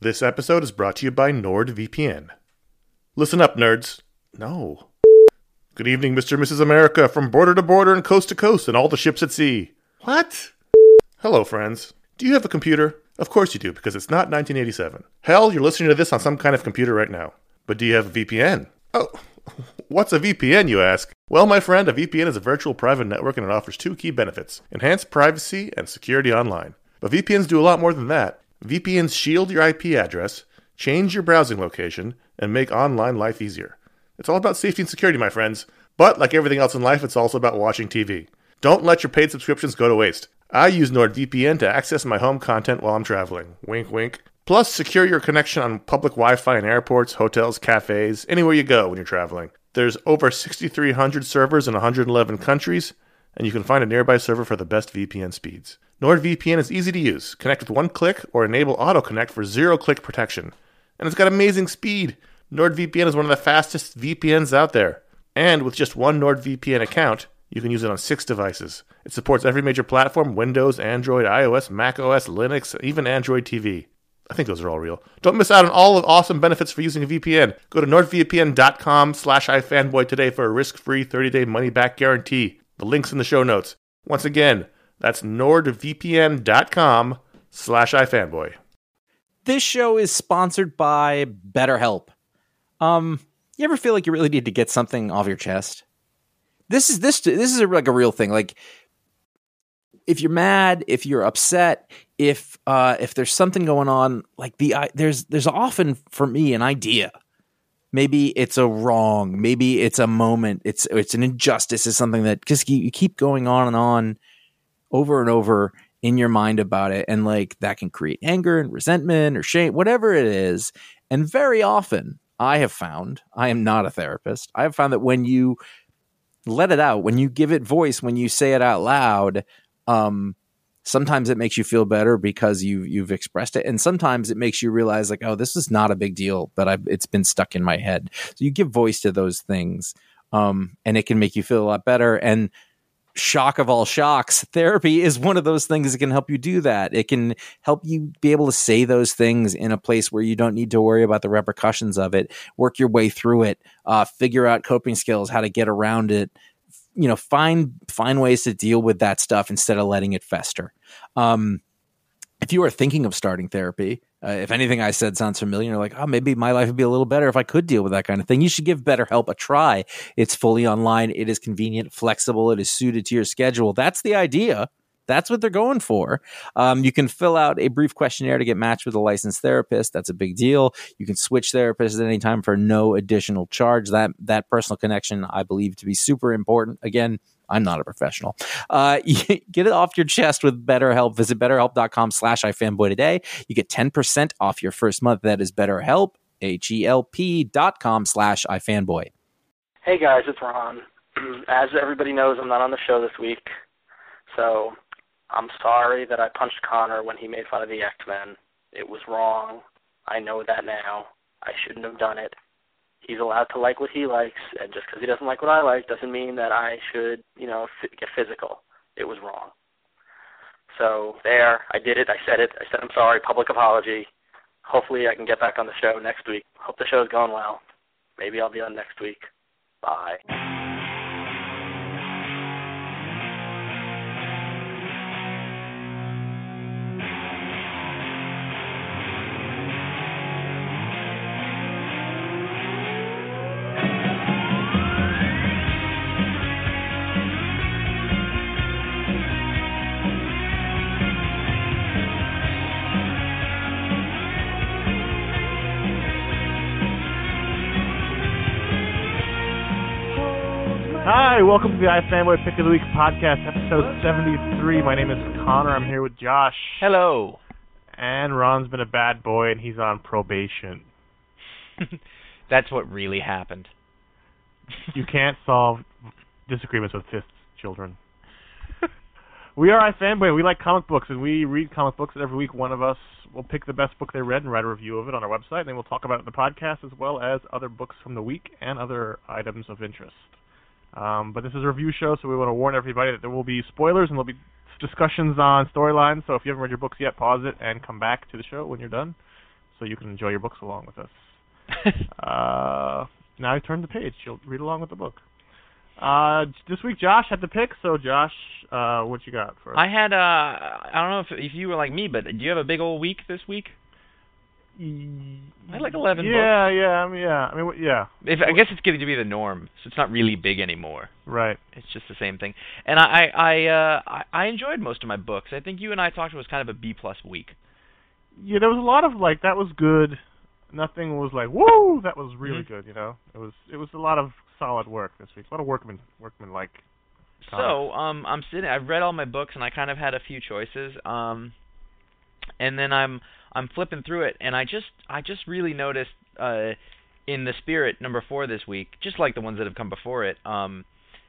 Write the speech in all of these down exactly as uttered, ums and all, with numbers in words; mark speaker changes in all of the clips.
Speaker 1: This episode is brought to you by NordVPN. Listen up, nerds. No. Good evening, Mister and Missus America, from border to border and coast to coast and all the ships at sea. What? Hello, friends. Do you have a computer? Of course you do, because it's not nineteen eighty-seven. Hell, you're listening to this on some kind of computer right now. But do you have a V P N? Oh, what's a V P N, you ask? Well, my friend, a V P N is a virtual private network and it offers two key benefits: enhanced privacy and security online. But V P Ns do a lot more than that. V P Ns shield your I P address, change your browsing location, and make online life easier. It's all about safety and security, my friends. But like everything else in life, it's also about watching T V. Don't let your paid subscriptions go to waste. I use NordVPN to access my home content while I'm traveling. Wink, wink. Plus, secure your connection on public Wi-Fi in airports, hotels, cafes, anywhere you go when you're traveling. There's over six thousand three hundred servers in one hundred eleven countries, and you can find a nearby server for the best V P N speeds. NordVPN is easy to use. Connect with one click or enable auto-connect for zero-click protection. And it's got amazing speed. NordVPN is one of the fastest V P Ns out there. And with just one NordVPN account, you can use it on six devices. It supports every major platform: Windows, Android, iOS, macOS, Linux, even Android T V. I think those are all real. Don't miss out on all the awesome benefits for using a V P N. Go to nordvpn.com slash ifanboy today for a risk-free thirty-day money-back guarantee. The link's in the show notes. Once again, that's nordvpn.com slash ifanboy.
Speaker 2: This show is sponsored by BetterHelp. Um, you ever feel like you really need to get something off your chest? This is this this is a, like a real thing. Like, if you're mad, if you're upset, if uh, if there's something going on, like the uh, there's there's often for me an idea. Maybe it's a wrong. Maybe it's a moment. It's it's an injustice. It's something that just you, you keep going on and on, over and over in your mind about it, and like that can create anger and resentment or shame, whatever it is. And very often, I have found, I am not a therapist, I have found that when you let it out, when you give it voice, when you say it out loud, um, sometimes it makes you feel better because you you've expressed it, and sometimes it makes you realize like, oh, this is not a big deal, but I've it's been stuck in my head. So you give voice to those things, um, and it can make you feel a lot better. And shock of all shocks, therapy is one of those things that can help you do that. It can help you be able to say those things in a place where you don't need to worry about the repercussions of it, work your way through it, uh, figure out coping skills, how to get around it, you know, find, find ways to deal with that stuff instead of letting it fester. Um, if you are thinking of starting therapy, uh, if anything I said sounds familiar, you're like, oh, maybe my life would be a little better if I could deal with that kind of thing. You should give BetterHelp a try. It's fully online. It is convenient, flexible. It is suited to your schedule. That's the idea. That's what they're going for. Um, you can fill out a brief questionnaire to get matched with a licensed therapist. That's a big deal. You can switch therapists at any time for no additional charge. That that personal connection, I believe, to be super important. Again, I'm not a professional. Uh, get it off your chest with BetterHelp. Visit betterhelp.com slash ifanboy today. You get ten percent off your first month. That is BetterHelp, H-E-L-P dot com slash ifanboy.
Speaker 3: Hey guys, it's Ron. As everybody knows, I'm not on the show this week, so I'm sorry that I punched Connor when he made fun of the X-Men. It was wrong. I know that now. I shouldn't have done it. He's allowed to like what he likes, and just because he doesn't like what I like doesn't mean that I should, you know, f- get physical. It was wrong. So there, I did it. I said it. I said I'm sorry. Public apology. Hopefully I can get back on the show next week. Hope the show's going well. Maybe I'll be on next week. Bye.
Speaker 4: Hi, welcome to the iFanboy Pick of the Week podcast, episode seventy-three. My name is Connor. I'm here with Josh.
Speaker 2: Hello.
Speaker 4: And Ron's been a bad boy, and he's on probation.
Speaker 5: That's what really happened.
Speaker 4: You can't solve disagreements with fists, children. We are iFanboy. We like comic books, and we read comic books. Every week, one of us will pick the best book they read and write a review of it on our website, and then we'll talk about it in the podcast, as well as other books from the week and other items of interest. Um, but this is a review show, so we want to warn everybody that there will be spoilers and there'll be discussions on storylines. So if you haven't read your books yet, pause it and come back to the show when you're done. so you can enjoy your books along with us. uh, now I turn the page. You'll read along with the book. Uh, this week Josh had the pick, so Josh, uh, what you got for us?
Speaker 5: I had, uh, I don't know if if you were like me, but do you have a big old week this week? I had like eleven
Speaker 4: yeah,
Speaker 5: books.
Speaker 4: Yeah, I mean, yeah, I mean, w- yeah.
Speaker 5: If, I guess it's getting to be the norm, so it's not really big anymore.
Speaker 4: Right.
Speaker 5: It's just the same thing. And I, I, uh, I, I enjoyed most of my books. I think you and I talked. It was kind of a B plus week.
Speaker 4: Yeah, there was a lot of like that was good. Nothing was like whoa, that was really
Speaker 5: Mm-hmm.
Speaker 4: good. You know, it was it was a lot of solid work this week. A lot of workman workman like.
Speaker 5: So, um, I'm sitting. I've read all my books, and I kind of had a few choices. Um, and then I'm I'm flipping through it, and I just I just really noticed uh, in the Spirit number four this week, just like the ones that have come before it. Um,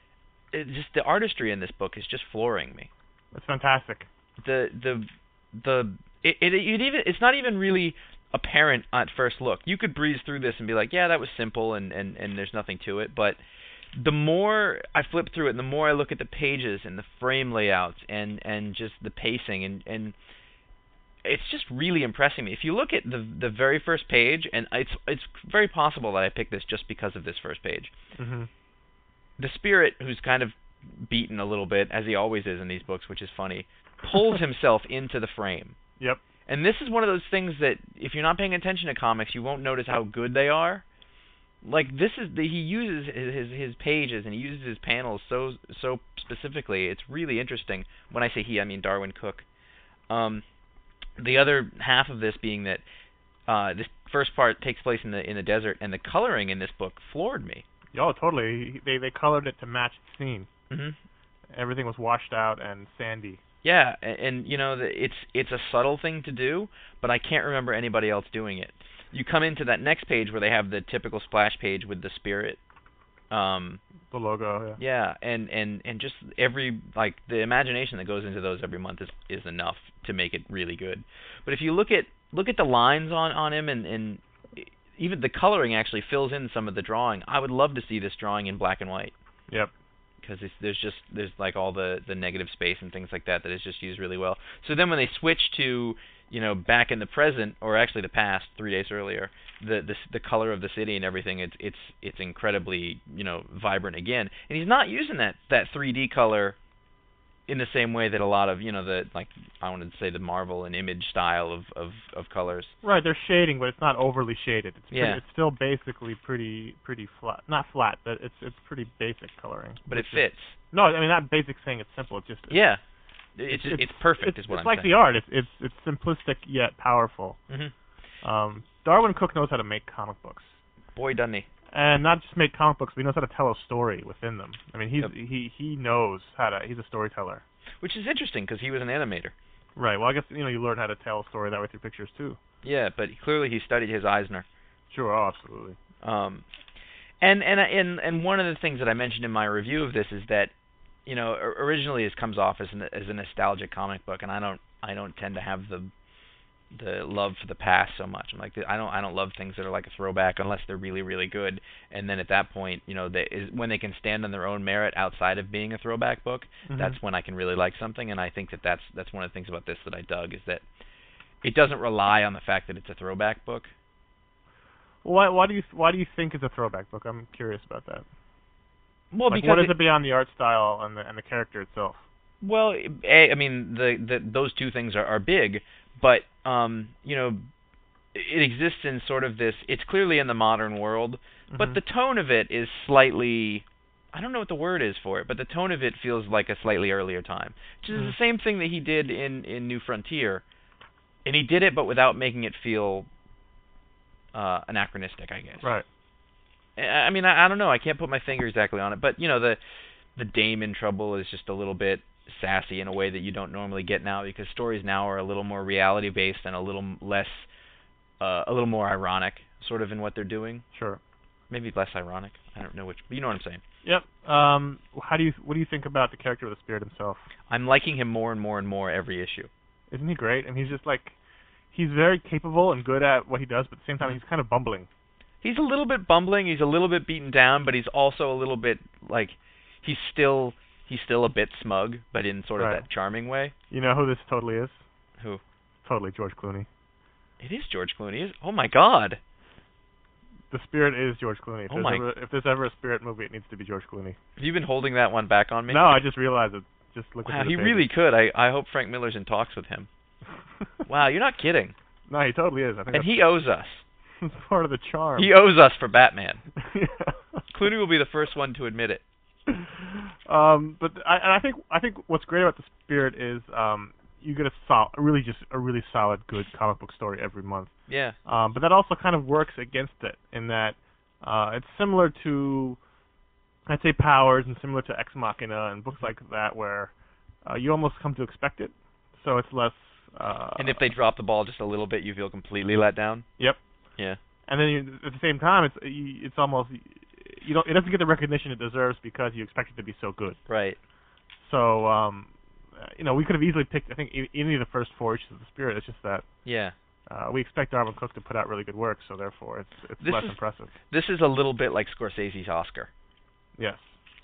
Speaker 5: it, just the artistry in this book is just flooring me.
Speaker 4: That's fantastic.
Speaker 5: The the the it, it, it even it's not even really apparent at first look. You could breeze through this and be like, yeah, that was simple, and and and there's nothing to it, but the more I flip through it, and the more I look at the pages and the frame layouts and, and just the pacing, and, and it's just really impressing me. If you look at the the very first page, and it's it's very possible that I picked this just because of this first page.
Speaker 4: Mm-hmm.
Speaker 5: The Spirit, who's kind of beaten a little bit, as he always is in these books, which is funny, pulls himself into the frame.
Speaker 4: Yep.
Speaker 5: And this is one of those things that if you're not paying attention to comics, you won't notice how good they are. Like this is the, he uses his his pages and he uses his panels so so specifically. It's really interesting. When I say he, I mean Darwyn Cooke. Um, the other half of this being that uh, this first part takes place in the in the desert, and the coloring in this book floored me.
Speaker 4: Oh, totally. They they colored it to match the scene.
Speaker 5: Mm-hmm.
Speaker 4: Everything was washed out and sandy.
Speaker 5: Yeah, and, and you know the, it's it's a subtle thing to do, but I can't remember anybody else doing it. You come into that next page where they have the typical splash page with the Spirit. Um,
Speaker 4: the logo, yeah.
Speaker 5: Yeah, and, and, and just every, like, the imagination that goes into those every month is, is enough to make it really good. But if you look at look at the lines on, on him, and, and even the coloring actually fills in some of the drawing. I would love to see this drawing in black and white.
Speaker 4: Yep.
Speaker 5: Because there's just, there's like all the, the negative space and things like that that is just used really well. So then when they switch to, you know, back in the present, or actually the past, three days earlier, the the the color of the city and everything, it's it's it's incredibly, you know, vibrant again. And he's not using that that three D color in the same way that a lot of, you know, the, like, I wanted to say the Marvel and Image style of, of, of colors.
Speaker 4: Right, they're shading, but it's not overly shaded. It's pretty,
Speaker 5: Yeah.
Speaker 4: it's still basically pretty pretty flat. Not flat, but it's it's pretty basic coloring.
Speaker 5: But it
Speaker 4: which is-
Speaker 5: fits.
Speaker 4: No, I mean not basic saying it's simple. It's just it's,
Speaker 5: Yeah. It's it's, it's perfect
Speaker 4: It's,
Speaker 5: is what
Speaker 4: it's
Speaker 5: I'm
Speaker 4: like
Speaker 5: saying.
Speaker 4: the art. It's it's it's simplistic yet powerful.
Speaker 5: Mm-hmm.
Speaker 4: Um, Darwyn Cooke knows how to make comic books,
Speaker 5: Boy, doesn't he.
Speaker 4: and not just make comic books, but he knows how to tell a story within them. I mean, he's
Speaker 5: Yep.
Speaker 4: he he knows how to. He's a storyteller.
Speaker 5: Which is interesting because he was an animator.
Speaker 4: Right. Well, I guess you know you learn how to tell a story that way through pictures too.
Speaker 5: Yeah, but clearly he studied his Eisner.
Speaker 4: Sure. Oh, absolutely.
Speaker 5: Um, and and and and one of the things that I mentioned in my review of this is that, you know, or- originally this comes off as an, as a nostalgic comic book, and I don't I don't tend to have the the love for the past so much. I'm like, I don't I don't love things that are like a throwback unless they're really really good. And then at that point, you know, they, is when they can stand on their own merit outside of being a throwback book,
Speaker 4: Mhm.
Speaker 5: that's when I can really like something. And I think that that's that's one of the things about this that I dug, is that it doesn't rely on the fact that it's a throwback book.
Speaker 4: Why why do you why do you think it's a throwback book? I'm curious about that.
Speaker 5: Well,
Speaker 4: Like,
Speaker 5: because
Speaker 4: what is
Speaker 5: it-
Speaker 4: it beyond the art style and the and the character itself?
Speaker 5: Well, a, I mean, the, the those two things are, are big, but um, you know, it exists in sort of this. It's clearly in the modern world, but
Speaker 4: Mhm.
Speaker 5: the tone of it is slightly. I don't know what the word is for it, but the tone of it feels like a slightly earlier time, which is
Speaker 4: Mhm.
Speaker 5: the same thing that he did in, in New Frontier, and he did it, but without making it feel uh, anachronistic, I guess.
Speaker 4: Right.
Speaker 5: I I mean, I, I don't know. I can't put my finger exactly on it, but you know, the the Dame in Trouble is just a little bit sassy in a way that you don't normally get now, because stories now are a little more reality based and a little less, uh, a little more ironic, sort of in what they're doing.
Speaker 4: Sure.
Speaker 5: Maybe less ironic. I don't know which, but you know what I'm saying.
Speaker 4: Yep. Um, how do you what do you think about the character of the Spirit himself?
Speaker 5: I'm liking him more and more and more every issue.
Speaker 4: Isn't he great? And he's just like, he's very capable and good at what he does, but at the same time he's kind of bumbling.
Speaker 5: He's a little bit bumbling. He's a little bit beaten down, but he's also a little bit like he's still he's still a bit smug, but in sort of
Speaker 4: Right.
Speaker 5: that charming way.
Speaker 4: You know who this totally is?
Speaker 5: Who?
Speaker 4: Totally George Clooney.
Speaker 5: It is George Clooney. Is oh my God.
Speaker 4: The Spirit is George Clooney. If,
Speaker 5: Oh
Speaker 4: there's
Speaker 5: my-
Speaker 4: ever, if there's ever a Spirit movie, it needs to be George Clooney.
Speaker 5: Have you been holding that one back on me?
Speaker 4: No, I just realized it. Just looking
Speaker 5: Wow,
Speaker 4: through
Speaker 5: he
Speaker 4: the
Speaker 5: really
Speaker 4: pages.
Speaker 5: could. I I hope Frank Miller's in talks with him. Wow, you're not kidding.
Speaker 4: No, he totally is. I think
Speaker 5: And he owes us.
Speaker 4: that's part of the charm.
Speaker 5: He owes us for Batman.
Speaker 4: Yeah.
Speaker 5: Clooney will be the first one to admit it.
Speaker 4: Um, but I, and I think I think what's great about the Spirit is um, you get a sol- really just a really solid, good comic book story every month.
Speaker 5: Yeah.
Speaker 4: Um, but that also kind of works against it in that uh, it's similar to, I'd say, Powers and similar to Ex Machina and books like that where uh, you almost come to expect it, so it's less. Uh,
Speaker 5: And if they drop the ball just a little bit, you feel completely let down.
Speaker 4: Yep.
Speaker 5: Yeah.
Speaker 4: And then you, at the same time, it's you- it's almost you don't it doesn't get the recognition it deserves because you expect it to be so good.
Speaker 5: Right.
Speaker 4: So um, you know, we could have easily picked I think e- any of the first four issues of the Spirit. It's just that
Speaker 5: Yeah.
Speaker 4: uh, we expect Darwin Cook to put out really good work, so therefore it's it's
Speaker 5: This
Speaker 4: less
Speaker 5: is-
Speaker 4: impressive.
Speaker 5: This is a little bit like Scorsese's Oscar.
Speaker 4: Yes.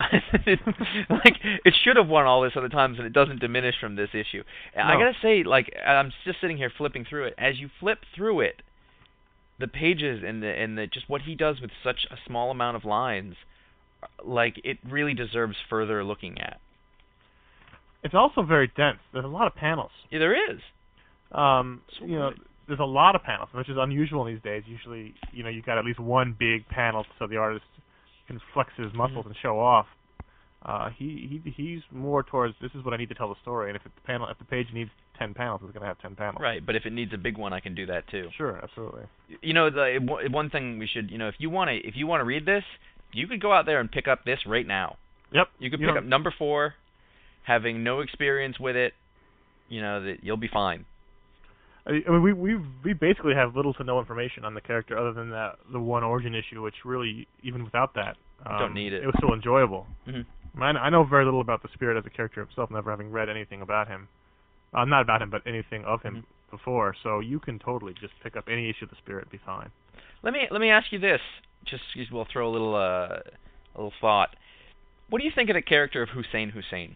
Speaker 5: Like it should have won all this other times, and it doesn't diminish from this issue. And I
Speaker 4: No.
Speaker 5: gotta say, like I'm just sitting here flipping through it. As you flip through it, the pages and the and the just what he does with such a small amount of lines, like it really deserves further looking at.
Speaker 4: It's also very dense. There's a lot of panels.
Speaker 5: Yeah, there is.
Speaker 4: Um,
Speaker 5: So
Speaker 4: you know,
Speaker 5: good.
Speaker 4: there's a lot of panels, which is unusual these days. Usually, you know, you've got at least one big panel so the artist can flex his muscles
Speaker 5: Mm-hmm.
Speaker 4: and show off. Uh, he he he's more towards this is what I need to tell the story, and if the panel if the page needs ten panels, it's going to have ten panels.
Speaker 5: Right, but if it needs a big one, I can do that too.
Speaker 4: Sure, absolutely.
Speaker 5: You know, the one thing we should, you know, if you want to, if you want to read this, you could go out there and pick up this right now.
Speaker 4: Yep.
Speaker 5: You could
Speaker 4: You
Speaker 5: pick
Speaker 4: don't-
Speaker 5: up number four, having no experience with it. You know that you'll be fine.
Speaker 4: I I mean, we we we basically have little to no information on the character other than that the one origin issue, which really even without that, um,
Speaker 5: Don't need it.
Speaker 4: It was still enjoyable.
Speaker 5: Mm-hmm.
Speaker 4: I, I know very little about the Spirit as a character himself, never having read anything about him. Uh, not about him, but anything of him
Speaker 5: Mm-hmm.
Speaker 4: before. So you can totally just pick up any issue of the Spirit and be fine.
Speaker 5: Let me let me ask you this. Just we'll throw a little uh, a little thought. What do you think of the character of Hussein Hussein?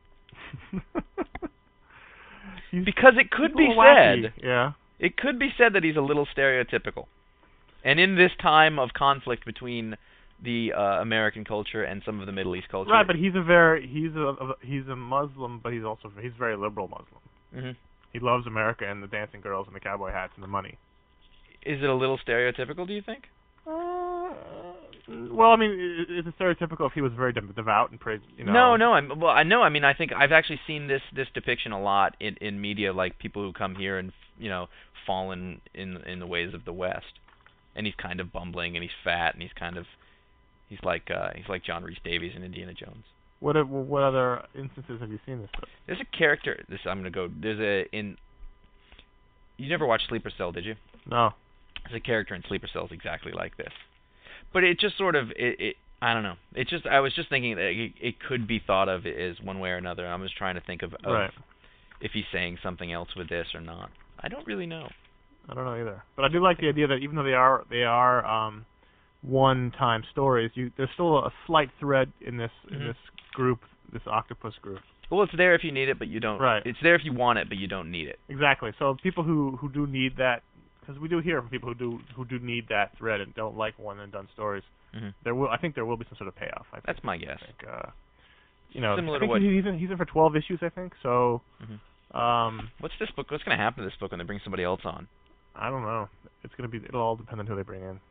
Speaker 4: He's
Speaker 5: Because it could
Speaker 4: he's a
Speaker 5: be
Speaker 4: little wacky.
Speaker 5: said,
Speaker 4: Yeah.
Speaker 5: it could be said that he's a little stereotypical. And in this time of conflict between the uh, American culture and some of the Middle East culture,
Speaker 4: Right, but he's a very he's a, a he's a Muslim, but he's also he's very liberal Muslim.
Speaker 5: hmm
Speaker 4: He loves America and the dancing girls and the cowboy hats and the money.
Speaker 5: is it a little stereotypical? Do you think?
Speaker 4: Uh, well, I mean, i- is it stereotypical if he was very de- devout and prayed? You know?
Speaker 5: No, no. I'm well. I know. I mean, I think I've actually seen this this depiction a lot in in media, like people who come here and you know fallen in in the ways of the West, and he's kind of bumbling and he's fat and he's kind of he's like uh, he's like John Rhys Davies in Indiana Jones.
Speaker 4: What o- what other instances have you seen this? With?
Speaker 5: There's a character. This I'm gonna go. There's a in. You never watched Sleeper Cell, did you?
Speaker 4: No.
Speaker 5: There's a character in Sleeper Cell exactly like this, but it just sort of it. it I don't know. It just I was just thinking that it, it could be thought of as one way or another. I was trying to think of, of
Speaker 4: Right.
Speaker 5: if he's saying something else with this or not. I don't really know.
Speaker 4: I don't know either. But I do like the idea that even though they are they are um, one-time stories, you there's still a slight thread in this
Speaker 5: Mhm.
Speaker 4: in this group, this octopus group.
Speaker 5: Well, it's there if you need it, but you don't.
Speaker 4: Right.
Speaker 5: It's there if you want it, but you don't need it.
Speaker 4: Exactly. So people who who do need that, because we do hear from people who do who do need that thread and don't like one and done stories.
Speaker 5: hmm
Speaker 4: There will I think there will be some sort of payoff. I think.
Speaker 5: That's my guess.
Speaker 4: I think, uh, you know,
Speaker 5: Similar
Speaker 4: I
Speaker 5: to
Speaker 4: think
Speaker 5: what-
Speaker 4: he's in, he's in for twelve issues, I think. So,
Speaker 5: Mhm.
Speaker 4: um,
Speaker 5: What's this book? What's going to happen to this book when they bring somebody else on?
Speaker 4: I don't know. It's gonna be. It'll all depend on who they bring in.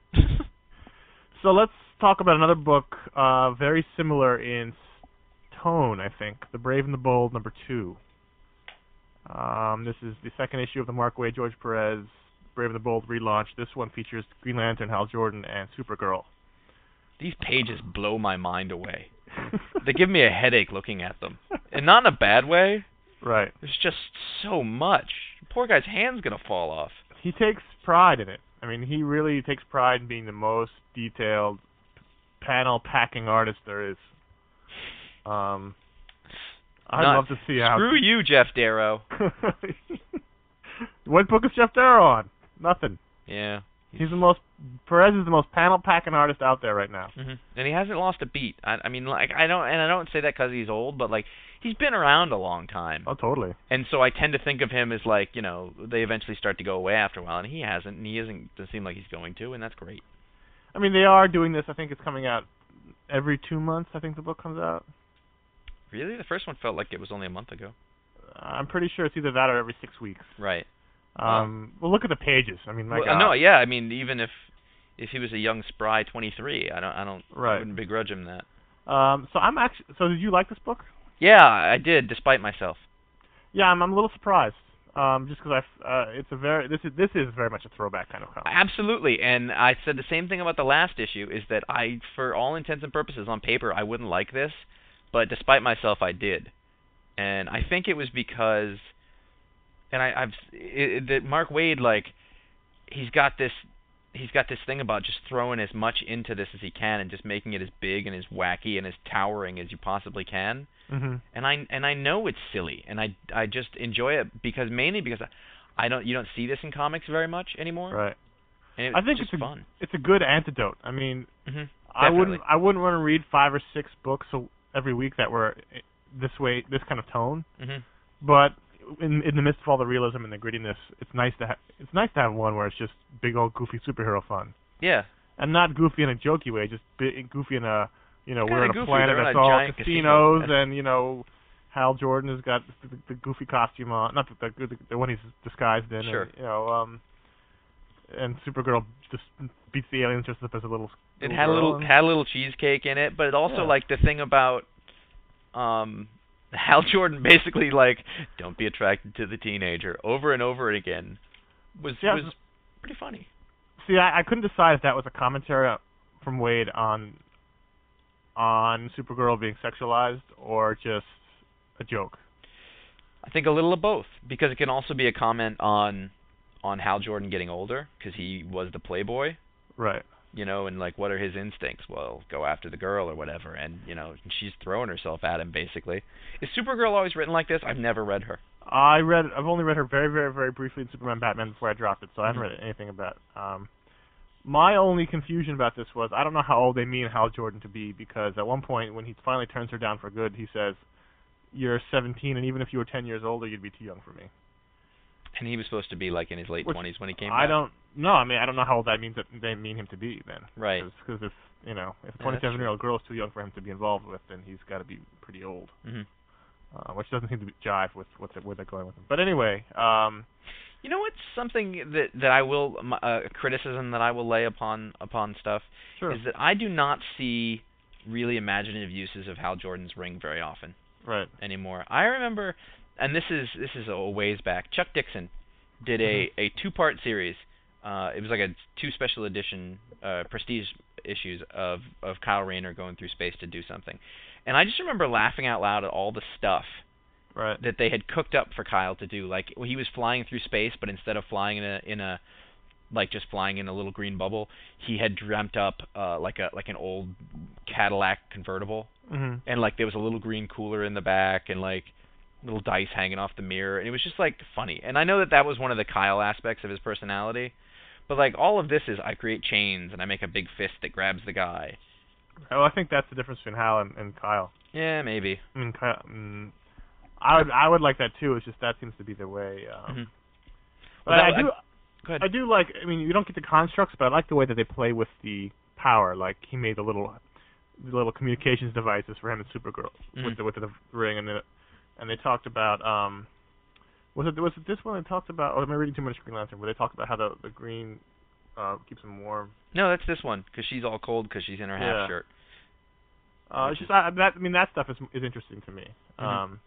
Speaker 4: So let's talk about another book, uh, very similar in tone, I think. The Brave and the Bold, number two. Um, this is the second issue of the Mark Waid, George Perez, Brave and the Bold relaunch. This one features Green Lantern, Hal Jordan, and Supergirl.
Speaker 5: These pages blow my mind away. They give me a headache looking at them, and not in a bad way.
Speaker 4: Right.
Speaker 5: There's just so much. Poor guy's hand's gonna fall off.
Speaker 4: He takes pride in it. I mean, he really takes pride in being the most detailed panel packing artist there is. Um, I'd
Speaker 5: Not-
Speaker 4: love to see how.
Speaker 5: Screw you, Jeff Darrow.
Speaker 4: What book is Jeff Darrow on? Nothing.
Speaker 5: Yeah.
Speaker 4: He's the most Perez is the most panel packing artist out there right now.
Speaker 5: Mm-hmm. And he hasn't lost a beat. I, I mean, like I don't, and I don't say that because he's old, but like he's been around a long time.
Speaker 4: Oh, totally.
Speaker 5: And so I tend to think of him as like, you know, they eventually start to go away after a while, and he hasn't, and he isn't. Doesn't seem like he's going to, and that's great.
Speaker 4: I mean, they are doing this. I think it's coming out every two months. I think the book comes out.
Speaker 5: Really, the first one felt like it was only a month ago.
Speaker 4: Uh, I'm pretty sure it's either that or every six weeks.
Speaker 5: Right.
Speaker 4: Um. Well, look at the pages. I mean, my
Speaker 5: well,
Speaker 4: God.
Speaker 5: No, yeah. I mean, even if if he was a young, spry twenty-three, I don't, I don't,
Speaker 4: Right.
Speaker 5: I wouldn't begrudge him that.
Speaker 4: Um. So I'm actually. So did you like this book?
Speaker 5: Yeah, I did, despite myself.
Speaker 4: Yeah, I'm. I'm a little surprised. Um. Just because I. Uh. It's a very. This is. This is very much a throwback kind of comic.
Speaker 5: Absolutely, and I said the same thing about the last issue. Is that I, for all intents and purposes, on paper, I wouldn't like this, but despite myself, I did, and I think it was because, and I, I've it, that Mark Waid, like, he's got this. He's got this thing about just throwing as much into this as he can and just making it as big and as wacky and as towering as you possibly can.
Speaker 4: Mm-hmm.
Speaker 5: And I and I know it's silly, and I, I just enjoy it because mainly because I, I don't you don't see this in comics very much anymore.
Speaker 4: Right.
Speaker 5: And it's
Speaker 4: I think
Speaker 5: just
Speaker 4: it's a,
Speaker 5: fun.
Speaker 4: It's a good antidote. I mean,
Speaker 5: Mm-hmm.
Speaker 4: I wouldn't. I wouldn't want to read five or six books a, every week that were this way, this kind of tone.
Speaker 5: Mm-hmm.
Speaker 4: But in in the midst of all the realism and the grittiness, it's nice to have. It's nice to have one where it's just big old goofy superhero fun.
Speaker 5: Yeah.
Speaker 4: And not goofy in a jokey way, just big, goofy in a you know
Speaker 5: Kinda
Speaker 4: we're on
Speaker 5: goofy.
Speaker 4: a planet
Speaker 5: They're on
Speaker 4: that's
Speaker 5: a
Speaker 4: all
Speaker 5: giant
Speaker 4: casinos
Speaker 5: casino.
Speaker 4: and you know Hal Jordan has got the, the goofy costume on, not the the, the one he's disguised in.
Speaker 5: Sure.
Speaker 4: And, you know, um, and Supergirl just beats the aliens just up as a little.
Speaker 5: It
Speaker 4: little
Speaker 5: had a
Speaker 4: girl
Speaker 5: little
Speaker 4: and-
Speaker 5: had a little cheesecake in it, but it also
Speaker 4: Yeah.
Speaker 5: like the thing about um Hal Jordan basically like don't be attracted to the teenager over and over again was
Speaker 4: Yeah.
Speaker 5: was pretty funny.
Speaker 4: See, I, I couldn't decide if that was a commentary from Wade on on Supergirl being sexualized or just a joke.
Speaker 5: I think a little of both, because it can also be a comment on on Hal Jordan getting older, because he was the playboy,
Speaker 4: Right.
Speaker 5: you know, and like what are his instincts? Well, go after the girl or whatever, and you know she's throwing herself at him basically. Is Supergirl always written like this? I've never read her.
Speaker 4: I read. I've only read her very, very, very briefly in Superman Batman before I dropped it, so I haven't
Speaker 5: Mhm.
Speaker 4: read anything about. Um, my only confusion about this was I don't know how old they mean Hal Jordan to be, because at one point when he finally turns her down for good, he says, "You're seventeen, and even if you were ten years older, you'd be too young for me."
Speaker 5: And he was supposed to be like in his late
Speaker 4: Which
Speaker 5: twenties when he came
Speaker 4: I
Speaker 5: back.
Speaker 4: don't. No, I mean I don't know how old that means that they mean him to be then.
Speaker 5: Right.
Speaker 4: Because if you know if a
Speaker 5: that's
Speaker 4: twenty-seven-year-old girl is too young for him to be involved with, then he's got to be pretty old.
Speaker 5: Mhm.
Speaker 4: Uh, which doesn't seem to be jive with what they're, where they're going with him. But anyway, um,
Speaker 5: You know what's something that that I will m- uh, criticism that I will lay upon upon stuff
Speaker 4: sure.
Speaker 5: is that I do not see really imaginative uses of Hal Jordan's ring very often
Speaker 4: Right.
Speaker 5: anymore. I remember, and this is this is a ways back. Chuck Dixon did a, a two part series. Uh, it was like a two special edition uh, prestige issues of of Kyle Rayner going through space to do something, and I just remember laughing out loud at all the stuff
Speaker 4: Right.
Speaker 5: that they had cooked up for Kyle to do. Like he was flying through space, but instead of flying in a in a like just flying in a little green bubble, he had dreamt up uh, like a like an old Cadillac convertible,
Speaker 4: hmm
Speaker 5: and like there was a little green cooler in the back, and like little dice hanging off the mirror, and it was just like funny. And I know that that was one of the Kyle aspects of his personality, but like all of this is I create chains and I make a big fist that grabs the guy.
Speaker 4: Well, I think that's the difference between Hal and, and Kyle.
Speaker 5: Yeah, maybe.
Speaker 4: I mean, Kyle, mm, I would I would like that too. It's just that seems to be the way. Um,
Speaker 5: Mhm.
Speaker 4: But
Speaker 5: Well,
Speaker 4: I,
Speaker 5: that-
Speaker 4: I do
Speaker 5: Go ahead.
Speaker 4: I do like. I mean, you don't get the constructs, but I like the way that they play with the power. Like he made the little the little communications devices for him and Supergirl
Speaker 5: Mhm.
Speaker 4: with the with the ring, and the, and they talked about. Um, was it was it this one they talked about? Or am I reading too much Green Lantern? Where they talked about how the the green uh, keeps him warm.
Speaker 5: No, that's this one because she's all cold because she's in her half
Speaker 4: Yeah.
Speaker 5: shirt.
Speaker 4: Uh, it's just I, that I mean that stuff is is interesting to me.
Speaker 5: Mhm.
Speaker 4: Um,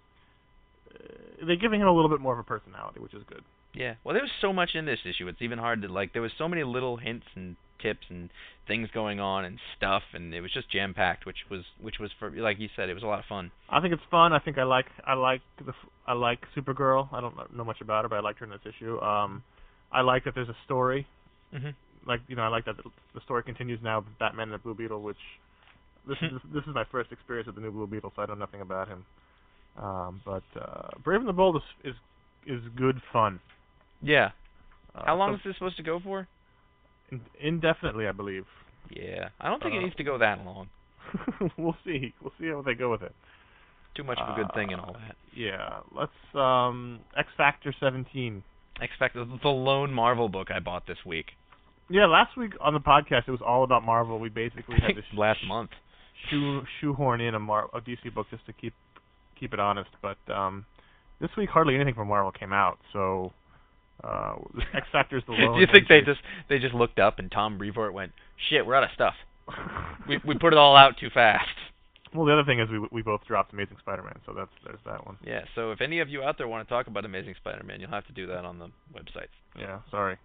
Speaker 4: uh, they're giving him a little bit more of a personality, which is good.
Speaker 5: Yeah, well, there was so much in this issue. It's even hard to like. There was so many little hints and tips and things going on and stuff, and it was just jam packed, which was which was for like you said, it was a lot of fun.
Speaker 4: I think it's fun. I think I like I like the f- I like Supergirl. I don't know much about her, but I liked her in this issue. Um, I like that there's a story.
Speaker 5: Mm-hmm.
Speaker 4: Like you know, I like that the, the story continues now with Batman and the Blue Beetle, which this is this is my first experience with the new Blue Beetle, so I know nothing about him. Um, but uh, Brave and the Bold is is, is good fun.
Speaker 5: Yeah.
Speaker 4: Uh,
Speaker 5: How long
Speaker 4: so
Speaker 5: is this supposed to go for?
Speaker 4: indefinitely, I believe.
Speaker 5: Yeah, I don't think
Speaker 4: Uh,
Speaker 5: it needs to go that long.
Speaker 4: We'll see. We'll see how they go with it.
Speaker 5: Too much of a good thing and all that.
Speaker 4: Yeah. Let's um X Factor seventeen.
Speaker 5: X Factor, the lone Marvel book I bought this week.
Speaker 4: Yeah, last week on the podcast it was all about Marvel. We basically had to sh-
Speaker 5: last month.
Speaker 4: shoe shoehorn in a Mar- a D C book just to keep keep it honest. But um, this week hardly anything from Marvel came out, so uh, X Factor's the lone.
Speaker 5: Do you think they
Speaker 4: entry.
Speaker 5: just they just looked up and Tom Brevoort went, "Shit, we're out of stuff. we we put it all out too fast."
Speaker 4: Well, the other thing is we we both dropped Amazing Spider-Man, so that's there's that one.
Speaker 5: Yeah. So if any of you out there want to talk about Amazing Spider-Man, you'll have to do that on the website.
Speaker 4: Yeah, sorry.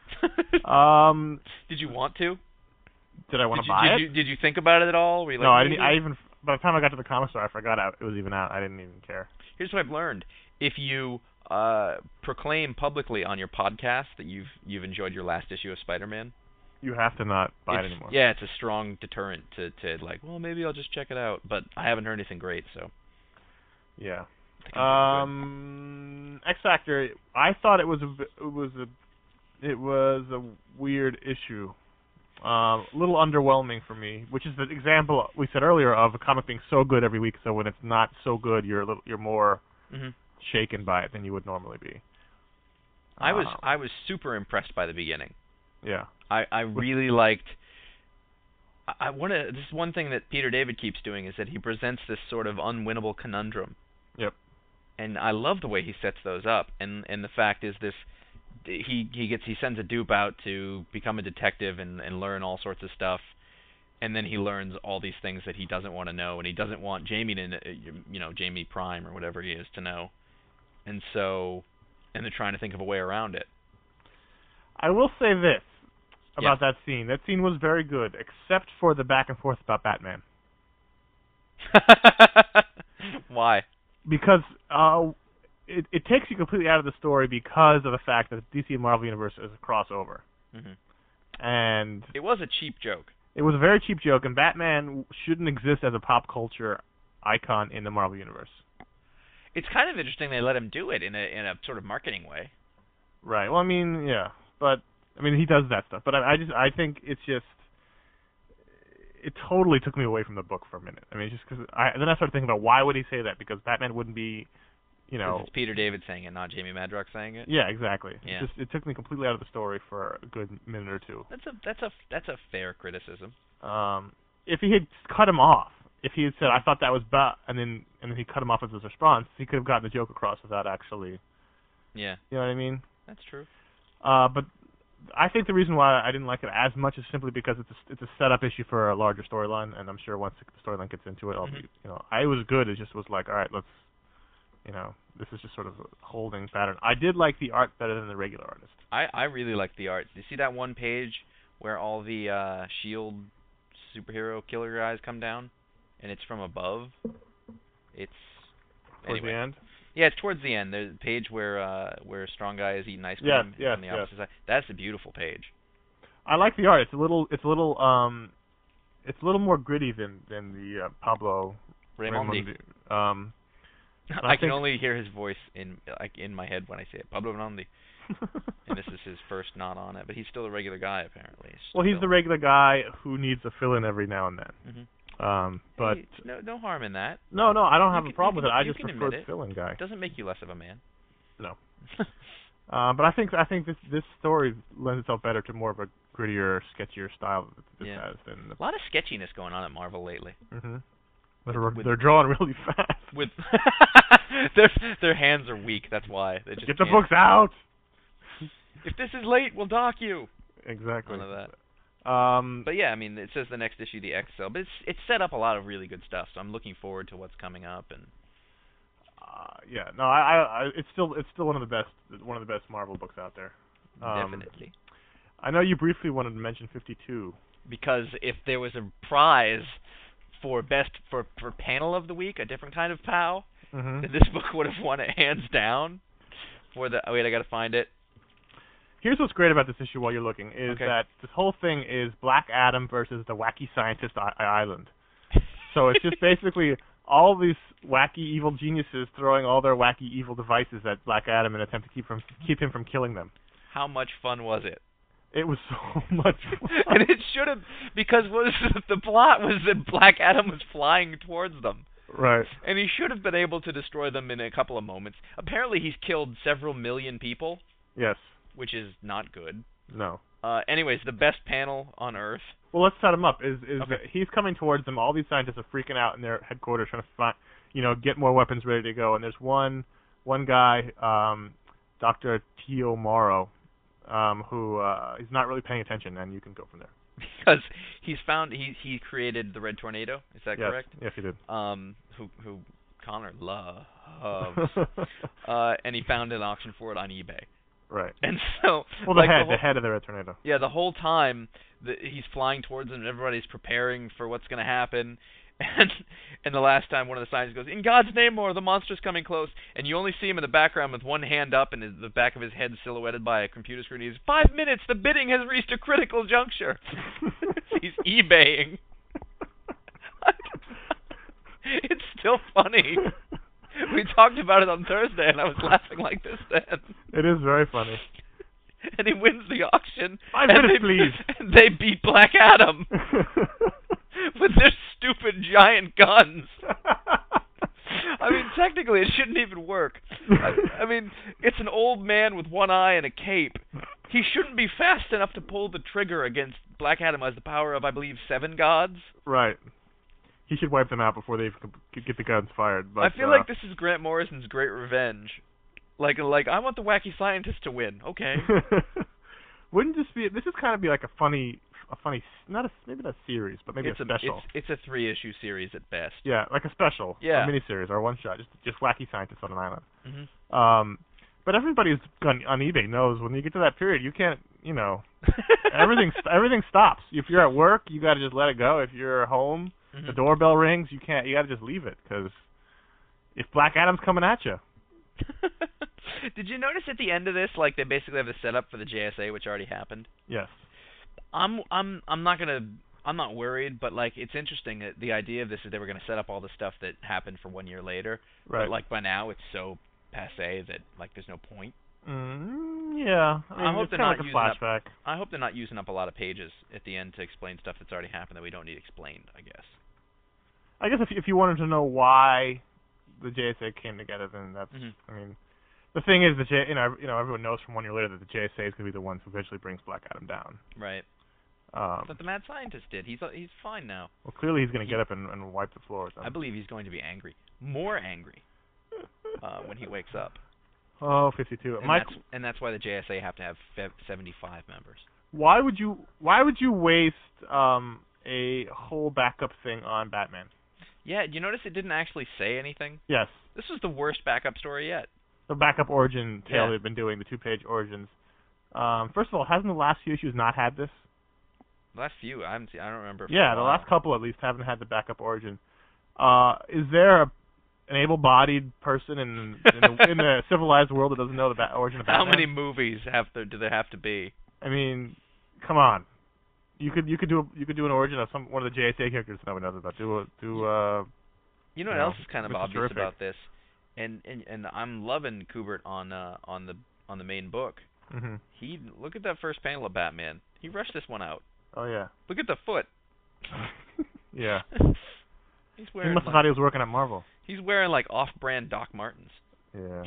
Speaker 4: um,
Speaker 5: Did you want to?
Speaker 4: did I want
Speaker 5: Did
Speaker 4: to
Speaker 5: you,
Speaker 4: buy
Speaker 5: did
Speaker 4: it?
Speaker 5: You, did you think about it at all? Were you like,
Speaker 4: no, I didn't.
Speaker 5: maybe?
Speaker 4: I even by the time I got to the comic store, I forgot out, it was even out. I didn't even care.
Speaker 5: Here's what I've learned: if you uh, proclaim publicly on your podcast that you've you've enjoyed your last issue of Spider-Man,
Speaker 4: You have to not buy it
Speaker 5: it's-
Speaker 4: anymore.
Speaker 5: yeah, it's a strong deterrent to to like, well, maybe I'll just check it out. But I haven't heard anything great, so.
Speaker 4: Yeah.
Speaker 5: I think I'm doing
Speaker 4: Um, X Factor. I thought it was a bi- it was a it was a weird issue. Um, a little underwhelming for me, which is the example we said earlier of a comic being so good every week. So when it's not so good, you're a little you're more
Speaker 5: good. hmm
Speaker 4: shaken by it than you would normally be.
Speaker 5: I was
Speaker 4: Um,
Speaker 5: I was super impressed by the beginning.
Speaker 4: Yeah.
Speaker 5: I, I really liked. I, I want to. This is one thing that Peter David keeps doing is that he presents this sort of unwinnable conundrum.
Speaker 4: Yep.
Speaker 5: And I love the way he sets those up. And and the fact is this, he he gets he sends a dupe out to become a detective and and learn all sorts of stuff, and then he learns all these things that he doesn't want to know, and he doesn't want Jamie to kn- you know Jamie Prime or whatever he is to know, and so and they're trying to think of a way around it.
Speaker 4: I will say this about
Speaker 5: Yeah.
Speaker 4: that scene. That scene was very good, except for the back and forth about Batman.
Speaker 5: Why?
Speaker 4: Because uh, it, it takes you completely out of the story because of the fact that the D C and Marvel universe is a crossover.
Speaker 5: hmm
Speaker 4: And
Speaker 5: It was a cheap joke.
Speaker 4: it was a very cheap joke, and Batman shouldn't exist as a pop culture icon in the Marvel universe.
Speaker 5: It's kind of interesting they let him do it in a in a sort of marketing way.
Speaker 4: Right. Well, I mean, yeah. But, I mean, he does that stuff. But I, I just, I think it's just, it totally took me away from the book for a minute. I mean, just because, I, then I started thinking about why would he say that? Because Batman wouldn't be, you
Speaker 5: 'Cause
Speaker 4: know.
Speaker 5: it's Peter David saying it, not Jamie Madrox saying it.
Speaker 4: Yeah, exactly.
Speaker 5: Yeah.
Speaker 4: It just, it took me completely out of the story for a good minute or two.
Speaker 5: That's a that's a that's a fair criticism.
Speaker 4: Um, if he had cut him off, if he had said, I thought that was bad, and then, and then he cut him off as his response, he could have gotten the joke across without actually,
Speaker 5: Yeah,
Speaker 4: you know what I mean?
Speaker 5: that's true.
Speaker 4: Uh, but I think the reason why I didn't like it as much is simply because it's a, it's a setup issue for a larger storyline, and I'm sure once the storyline gets into it, I'll
Speaker 5: Mhm.
Speaker 4: be, you know, I was good. It just was like, all right, let's, you know, this is just sort of a holding pattern. I did like the art better than the regular artist.
Speaker 5: I I really like the art. You see that one page where all the uh, Shield superhero killer guys come down, and it's from above. It's
Speaker 4: Towards
Speaker 5: anyway.
Speaker 4: the end.
Speaker 5: Yeah, it's towards the end. There's a page where uh, where Strong Guy is eating ice cream
Speaker 4: Yes, yes,
Speaker 5: on the
Speaker 4: yes.
Speaker 5: opposite side. That's a beautiful page.
Speaker 4: I like the art. It's a little, it's a little, um, it's a little more gritty than than the uh, Pablo
Speaker 5: Raimondi.
Speaker 4: Raimondi. Um,
Speaker 5: I,
Speaker 4: I
Speaker 5: can
Speaker 4: think-
Speaker 5: only hear his voice in like in my head when I say it. Pablo Raimondi. And this is his first nod on it, but he's still a regular guy apparently.
Speaker 4: well, he's
Speaker 5: Still.
Speaker 4: the regular guy who needs a fill-in every now and then.
Speaker 5: Mhm.
Speaker 4: Um, but
Speaker 5: Hey, no no harm in that.
Speaker 4: no, no, I don't
Speaker 5: You
Speaker 4: have
Speaker 5: can-
Speaker 4: a problem
Speaker 5: you
Speaker 4: with it.
Speaker 5: can-
Speaker 4: I
Speaker 5: you
Speaker 4: just
Speaker 5: can
Speaker 4: prefer
Speaker 5: admit
Speaker 4: the
Speaker 5: it.
Speaker 4: fill-in guy.
Speaker 5: It doesn't make you less of a man.
Speaker 4: No. Uh, but I think I think this this story lends itself better to more of a grittier, sketchier style that this
Speaker 5: Yeah.
Speaker 4: has than the.
Speaker 5: A lot of sketchiness going on at Marvel lately.
Speaker 4: Mm-hmm. They're,
Speaker 5: with-
Speaker 4: they're drawing really fast.
Speaker 5: With their their hands are weak. That's why they just
Speaker 4: Get the
Speaker 5: can't-
Speaker 4: books out.
Speaker 5: If this is late, we'll dock you.
Speaker 4: Exactly.
Speaker 5: None of that.
Speaker 4: Um,
Speaker 5: But yeah, I mean, it says the next issue, the X Cell, but it's it's set up a lot of really good stuff. So I'm looking forward to what's coming up. And
Speaker 4: uh, yeah, no, I, I, I, it's still it's still one of the best one of the best Marvel books out there. Um,
Speaker 5: definitely,
Speaker 4: I know you briefly wanted to mention fifty-two.
Speaker 5: because if there was a prize for best for for panel of the week, a different kind of POW,
Speaker 4: Mm-hmm.
Speaker 5: then this book would have won it hands down. For the oh wait, I gotta find it.
Speaker 4: Here's what's great about this issue while you're looking is
Speaker 5: Okay.
Speaker 4: that this whole thing is Black Adam versus the Wacky Scientist I- Island. So it's just basically all these wacky evil geniuses throwing all their wacky evil devices at Black Adam in an attempt to keep from keep him from killing them.
Speaker 5: How much fun was it?
Speaker 4: It was so much fun.
Speaker 5: And it should have, because was the plot was that Black Adam was flying towards them.
Speaker 4: Right.
Speaker 5: And he should have been able to destroy them in a couple of moments. Apparently he's killed several million people,
Speaker 4: Yes.
Speaker 5: which is not good.
Speaker 4: No.
Speaker 5: Uh, anyways, the best panel on Earth.
Speaker 4: Well, let's set him up. Is is
Speaker 5: Okay.
Speaker 4: that he's coming towards them. All these scientists are freaking out in their headquarters, trying to find, you know, get more weapons ready to go. And there's one one guy, um, Doctor Tio Morrow, um, who uh, is not really paying attention, and you can go from there.
Speaker 5: Because he's found, he he created the Red Tornado, is that
Speaker 4: yes.
Speaker 5: correct?
Speaker 4: Yes, he did.
Speaker 5: Um, who who Connor loves. uh, and he found an auction for it on eBay.
Speaker 4: Right.
Speaker 5: And so,
Speaker 4: Well, the
Speaker 5: like
Speaker 4: head,
Speaker 5: the, whole,
Speaker 4: the head of the Red Tornado.
Speaker 5: yeah, the whole time the, he's flying towards them, and everybody's preparing for what's going to happen. And and the last time, one of the scientists goes, "In God's name, more, the monster's coming close." And you only see him in the background with one hand up and his, the back of his head silhouetted by a computer screen. He's five minutes. The bidding has reached a critical juncture. He's eBaying. It's still funny. We talked about it on Thursday, and I was laughing like this then.
Speaker 4: It is very funny.
Speaker 5: And he wins the auction.
Speaker 4: Five
Speaker 5: and
Speaker 4: minutes,
Speaker 5: they,
Speaker 4: please.
Speaker 5: And they beat Black Adam with their stupid giant guns. I mean, technically, it shouldn't even work. I, I mean, it's an old man with one eye and a cape. He shouldn't be fast enough to pull the trigger against Black Adam, who has the power of, I believe, seven gods.
Speaker 4: Right. He should wipe them out before they could get the guns fired. But,
Speaker 5: I feel
Speaker 4: uh,
Speaker 5: like this is Grant Morrison's great revenge. Like, like I want the wacky scientist to win. Okay.
Speaker 4: Wouldn't this be? This is kind of be like a funny, a funny, not a maybe not a series, but maybe
Speaker 5: it's
Speaker 4: a special.
Speaker 5: it's, it's a three-issue series at best.
Speaker 4: Yeah, like a special,
Speaker 5: Yeah.
Speaker 4: a miniseries or a one shot, just just wacky scientists on an island.
Speaker 5: Mm-hmm.
Speaker 4: Um, but everybody who's on, on eBay knows when you get to that period, you can't, you know, everything everything stops. If you're at work, you got to just let it go. If you're home,
Speaker 5: Mm-hmm.
Speaker 4: the doorbell rings, you can't. You got to just leave it because if Black Adam's coming at you.
Speaker 5: Did you notice at the end of this, like they basically have the setup for the J S A, which already happened?
Speaker 4: Yes.
Speaker 5: I'm I'm I'm not gonna I'm not worried, but like it's interesting that the idea of this is they were gonna set up all the stuff that happened for one year later.
Speaker 4: Right.
Speaker 5: But like by now it's so passe that like there's no point.
Speaker 4: Mm, yeah. I, mean,
Speaker 5: I hope
Speaker 4: it's
Speaker 5: they're
Speaker 4: kind
Speaker 5: not
Speaker 4: of like a
Speaker 5: using up-
Speaker 4: flashback.
Speaker 5: I hope they're not using up a lot of pages at the end to explain stuff that's already happened that we don't need explained. I guess.
Speaker 4: I guess if if you wanted to know why the J S A came together, then that's.
Speaker 5: Mhm.
Speaker 4: I mean, the thing is, the J, you know, you know, everyone knows from one year later that the J S A is going to be the ones who eventually brings Black Adam down.
Speaker 5: Right.
Speaker 4: Um,
Speaker 5: But the mad scientist did. He's he's fine now.
Speaker 4: well, clearly he's going to get up and, and wipe the floor with them.
Speaker 5: I believe he's going to be angry, more angry, uh, when he wakes up.
Speaker 4: Oh, fifty-two.
Speaker 5: And
Speaker 4: Mike,
Speaker 5: that's, and that's why the J S A have to have fe- seventy-five members.
Speaker 4: why would you why would you waste um, a whole backup thing on Batman?
Speaker 5: Yeah, you notice it didn't actually say anything?
Speaker 4: Yes,
Speaker 5: This was the worst backup story yet.
Speaker 4: the backup origin tale
Speaker 5: Yeah.
Speaker 4: they've been doing, the two-page origins. Um, first of all, hasn't the last few issues not had this?
Speaker 5: The last few, I haven't seen, I don't remember. for
Speaker 4: Yeah,
Speaker 5: a
Speaker 4: the
Speaker 5: while.
Speaker 4: last couple at least haven't had the backup origin. Uh, is there a, an able-bodied person in in the, in the civilized world that doesn't know the ba- origin of
Speaker 5: How
Speaker 4: Batman?
Speaker 5: many movies have there, do there have to be?
Speaker 4: I mean, come on. You could you could do a, you could do an origin of some one of the J S A characters that nobody knows about. Do a, do uh
Speaker 5: You know what
Speaker 4: You know,
Speaker 5: else is kind of
Speaker 4: Mister
Speaker 5: obvious
Speaker 4: Terrific.
Speaker 5: about this? And, and and I'm loving Kubert on uh, on the on the main book.
Speaker 4: hmm
Speaker 5: He look at that first panel of Batman. He rushed this one out.
Speaker 4: Oh yeah.
Speaker 5: Look at the foot.
Speaker 4: Yeah.
Speaker 5: He's
Speaker 4: He
Speaker 5: wearing
Speaker 4: must have
Speaker 5: like,
Speaker 4: thought he was working at Marvel.
Speaker 5: he's wearing like off-brand Doc Martens.
Speaker 4: Yeah.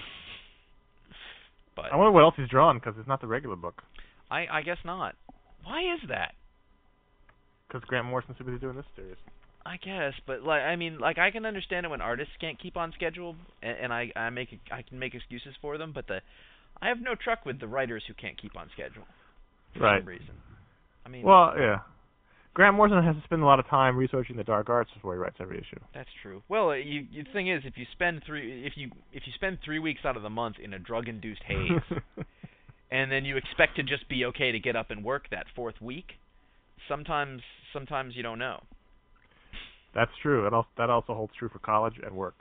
Speaker 5: But
Speaker 4: I wonder what else he's drawn because it's not the regular book.
Speaker 5: I I guess not. Why is that?
Speaker 4: Because Grant Morrison's too busy doing this series.
Speaker 5: I guess, but like I mean, like I can understand it when artists can't keep on schedule, and, and I I make I can make excuses for them, but the I have no truck with the writers who can't keep on schedule for
Speaker 4: Right.
Speaker 5: some reason. I mean,
Speaker 4: Well, yeah. Grant Morrison has to spend a lot of time researching the dark arts before he writes every issue.
Speaker 5: that's true. Well, you, you the thing is, if you spend three if you if you spend three weeks out of the month in a drug-induced haze, and then you expect to just be okay to get up and work that fourth week, sometimes sometimes you don't know.
Speaker 4: That's true. That also, that also holds true for college and work.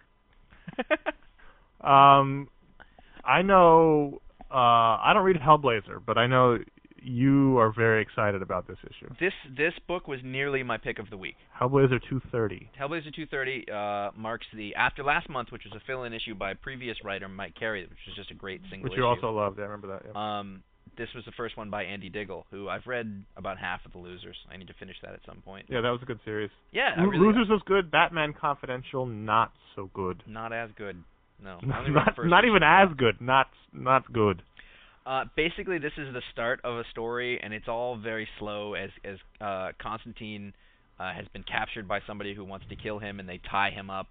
Speaker 4: Um, I know. Uh, I don't read Hellblazer, but I know you are very excited about this issue.
Speaker 5: This this book was nearly my pick of the week.
Speaker 4: Hellblazer two thirty.
Speaker 5: Hellblazer two thirty uh, marks the after last month, which was a fill-in issue by a previous writer Mike Carey, which was just a great single
Speaker 4: Which
Speaker 5: issue.
Speaker 4: you also loved. I remember that. Yeah.
Speaker 5: Um, this was the first one by Andy Diggle, who I've read about half of The Losers. I need to finish that at some point.
Speaker 4: Yeah, that was a good series.
Speaker 5: Yeah, I
Speaker 4: Lo-
Speaker 5: really,
Speaker 4: Losers was good. Batman Confidential, not so good.
Speaker 5: not as good. No, I
Speaker 4: not
Speaker 5: only read the first
Speaker 4: not
Speaker 5: issue.
Speaker 4: even as good. Not not good.
Speaker 5: Uh, basically, this is the start of a story, and it's all very slow as as uh, Constantine uh, has been captured by somebody who wants to kill him, and they tie him up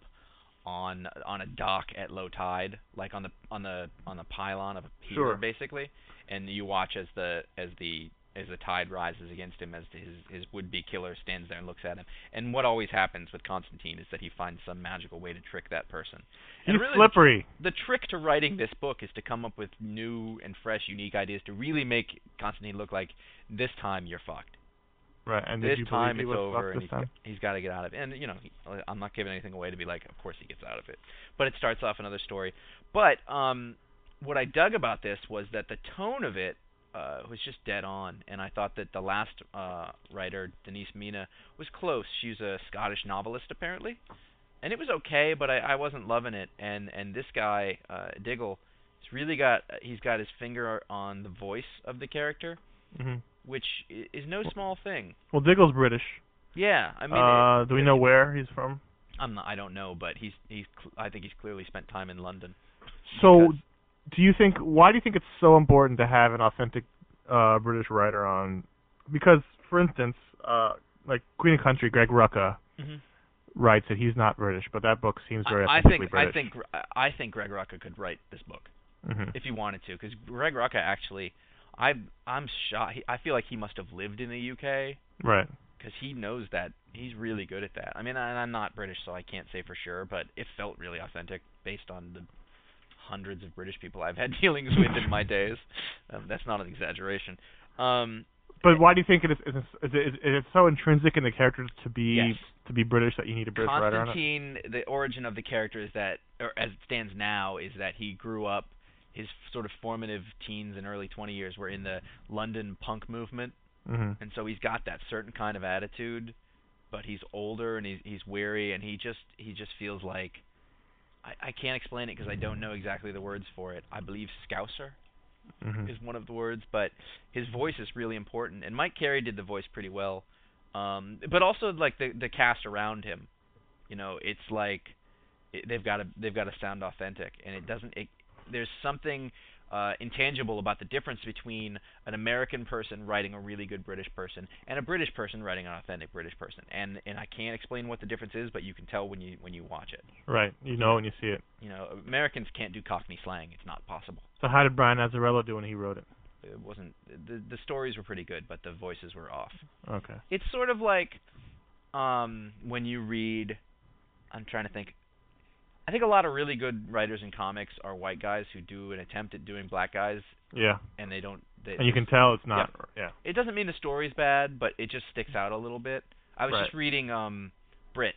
Speaker 5: on on a dock at low tide, like on the on the on the pylon of a pier,
Speaker 4: Sure.
Speaker 5: basically. And you watch as the as the as the tide rises against him, as his his would-be killer stands there and looks at him. And what always happens with Constantine is that he finds some magical way to trick that person. And
Speaker 4: He's
Speaker 5: really,
Speaker 4: slippery.
Speaker 5: the trick to writing this book is to come up with new and fresh, unique ideas to really make Constantine look like this time you're fucked.
Speaker 4: Right, and
Speaker 5: This
Speaker 4: did you
Speaker 5: time
Speaker 4: believe
Speaker 5: it's
Speaker 4: he was
Speaker 5: over,
Speaker 4: fucked
Speaker 5: and
Speaker 4: this
Speaker 5: he's,
Speaker 4: time?
Speaker 5: he's got to get out of it. And you know, he, I'm not giving anything away to be like, of course he gets out of it. But it starts off another story. But um, what I dug about this was that the tone of it uh, was just dead on, and I thought that the last uh, writer, Denise Mina, was close. She's a Scottish novelist apparently, and it was okay, but I, I wasn't loving it. And and this guy uh, Diggle, he's really got he's got his finger on the voice of the character,
Speaker 4: hmm
Speaker 5: which i- is no small thing.
Speaker 4: Well, Diggle's British.
Speaker 5: Yeah, I mean,
Speaker 4: uh,
Speaker 5: it-
Speaker 4: do we know where he's from?
Speaker 5: I'm not, I don't know, but he's he's cl- I think he's clearly spent time in London.
Speaker 4: So,
Speaker 5: Because-
Speaker 4: do you think? Why do you think it's so important to have an authentic uh, British writer on? Because, for instance, uh, like Queen of Country, Greg Rucka
Speaker 5: Mhm.
Speaker 4: writes that he's not British, but that book seems very
Speaker 5: I, I
Speaker 4: authentically
Speaker 5: think I
Speaker 4: British.
Speaker 5: think I think Greg Rucka could write this book
Speaker 4: hmm
Speaker 5: if he wanted to, because Greg Rucka actually, I I'm shocked. He, I feel like he must have lived in the U K
Speaker 4: Right.
Speaker 5: because he knows that. He's really good at that. I mean, I, I'm not British, so I can't say for sure, but it felt really authentic based on the hundreds of British people I've had dealings with in my days. Um, that's not an exaggeration. Um,
Speaker 4: But why do you think it is? Is it, is it, is it so intrinsic in the character to be
Speaker 5: Yes.
Speaker 4: to be British that you need a British writer on it?
Speaker 5: Constantine, the origin of the character is that, or as it stands now, is that he grew up, his sort of formative teens and early twenty years were in the London punk movement,
Speaker 4: hmm
Speaker 5: and so he's got that certain kind of attitude, but he's older and he's he's weary, and he just he just feels like, I, I can't explain it because I don't know exactly the words for it. I believe Scouser
Speaker 4: hmm
Speaker 5: is one of the words, but his voice is really important, and Mike Carey did the voice pretty well. Um, but also like the the cast around him, you know, it's like it, they've got to they've got to sound authentic, and it doesn't. It, there's something uh, intangible about the difference between an American person writing a really good British person and a British person writing an authentic British person, and and I can't explain what the difference is, but you can tell when you when you watch it.
Speaker 4: Right. You know when you see it.
Speaker 5: You know, Americans can't do Cockney slang; it's not possible.
Speaker 4: So how did Brian Azzarello do when he wrote it?
Speaker 5: It wasn't the the stories were pretty good, but the voices were off.
Speaker 4: Okay.
Speaker 5: It's sort of like um, when you read. I'm trying to think. I think a lot of really good writers in comics are white guys who do an attempt at doing black guys,
Speaker 4: Yeah.
Speaker 5: and they don't. They,
Speaker 4: And you can tell it's not. Yeah.
Speaker 5: It doesn't mean the story's bad, but it just sticks out a little bit. I was
Speaker 4: Right.
Speaker 5: just reading um, Brit.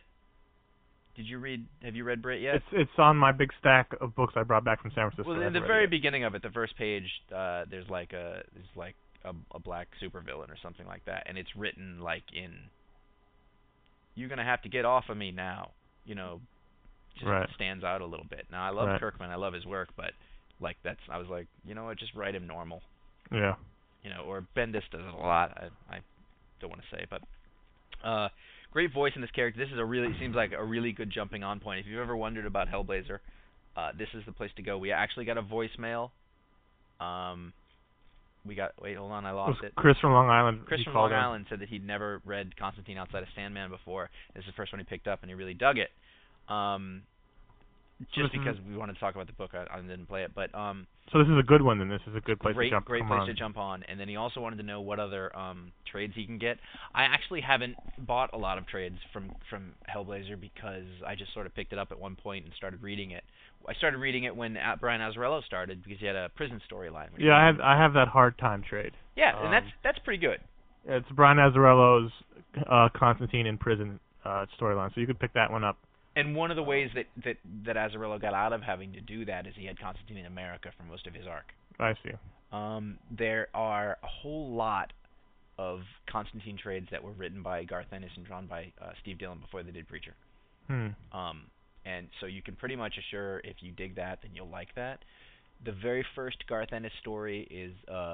Speaker 5: Did you read? Have you read Brit yet?
Speaker 4: It's it's on my big stack of books I brought back from San Francisco.
Speaker 5: Well,
Speaker 4: I
Speaker 5: in the
Speaker 4: haven't read
Speaker 5: very
Speaker 4: it yet.
Speaker 5: beginning of it, the first page, uh, there's like a there's like a, a black supervillain or something like that, and it's written like in. You're gonna have to get off of me now, you know. Just
Speaker 4: Right.
Speaker 5: stands out a little bit. Now I love
Speaker 4: Right.
Speaker 5: Kirkman, I love his work, but like that's I was like, you know what, just write him normal,
Speaker 4: Yeah.
Speaker 5: you know. Or Bendis does it a lot. I I don't want to say, but uh, great voice in this character. This is a really seems like a really good jumping on point. If you've ever wondered about Hellblazer, uh, this is the place to go. We actually got a voicemail. Um, we got wait, hold on, I
Speaker 4: It
Speaker 5: lost
Speaker 4: was
Speaker 5: it.
Speaker 4: Chris from Long Island.
Speaker 5: Chris
Speaker 4: he
Speaker 5: from
Speaker 4: called
Speaker 5: Long
Speaker 4: in.
Speaker 5: Island said that he'd never read Constantine outside of Sandman before. This is the first one he picked up, and he really dug it. Um, just
Speaker 4: this is-
Speaker 5: because we wanted to talk about the book, I, I didn't play it, but um,
Speaker 4: So this is a good one then. This is a good place
Speaker 5: great,
Speaker 4: to jump.
Speaker 5: great
Speaker 4: come
Speaker 5: place
Speaker 4: on.
Speaker 5: to jump on. And then he also wanted to know what other um trades he can get. I actually haven't bought a lot of trades from from Hellblazer because I just sort of picked it up at one point and started reading it. I started reading it when uh, Brian Azzarello started because he had a prison storyline. which
Speaker 4: Yeah, I
Speaker 5: was-
Speaker 4: have I have that hard time trade.
Speaker 5: Yeah,
Speaker 4: um,
Speaker 5: and that's that's pretty good.
Speaker 4: It's Brian Azzarello's uh, Constantine in prison uh, storyline, so you could pick that one up.
Speaker 5: And one of the ways that, that, that Azzarello got out of having to do that is he had Constantine in America for most of his arc.
Speaker 4: I see.
Speaker 5: Um, there are a whole lot of Constantine trades that were written by Garth Ennis and drawn by uh, Steve Dillon before they did Preacher.
Speaker 4: Hmm.
Speaker 5: Um, and so you can pretty much assure if you dig that, then you'll like that. The very first Garth Ennis story is uh,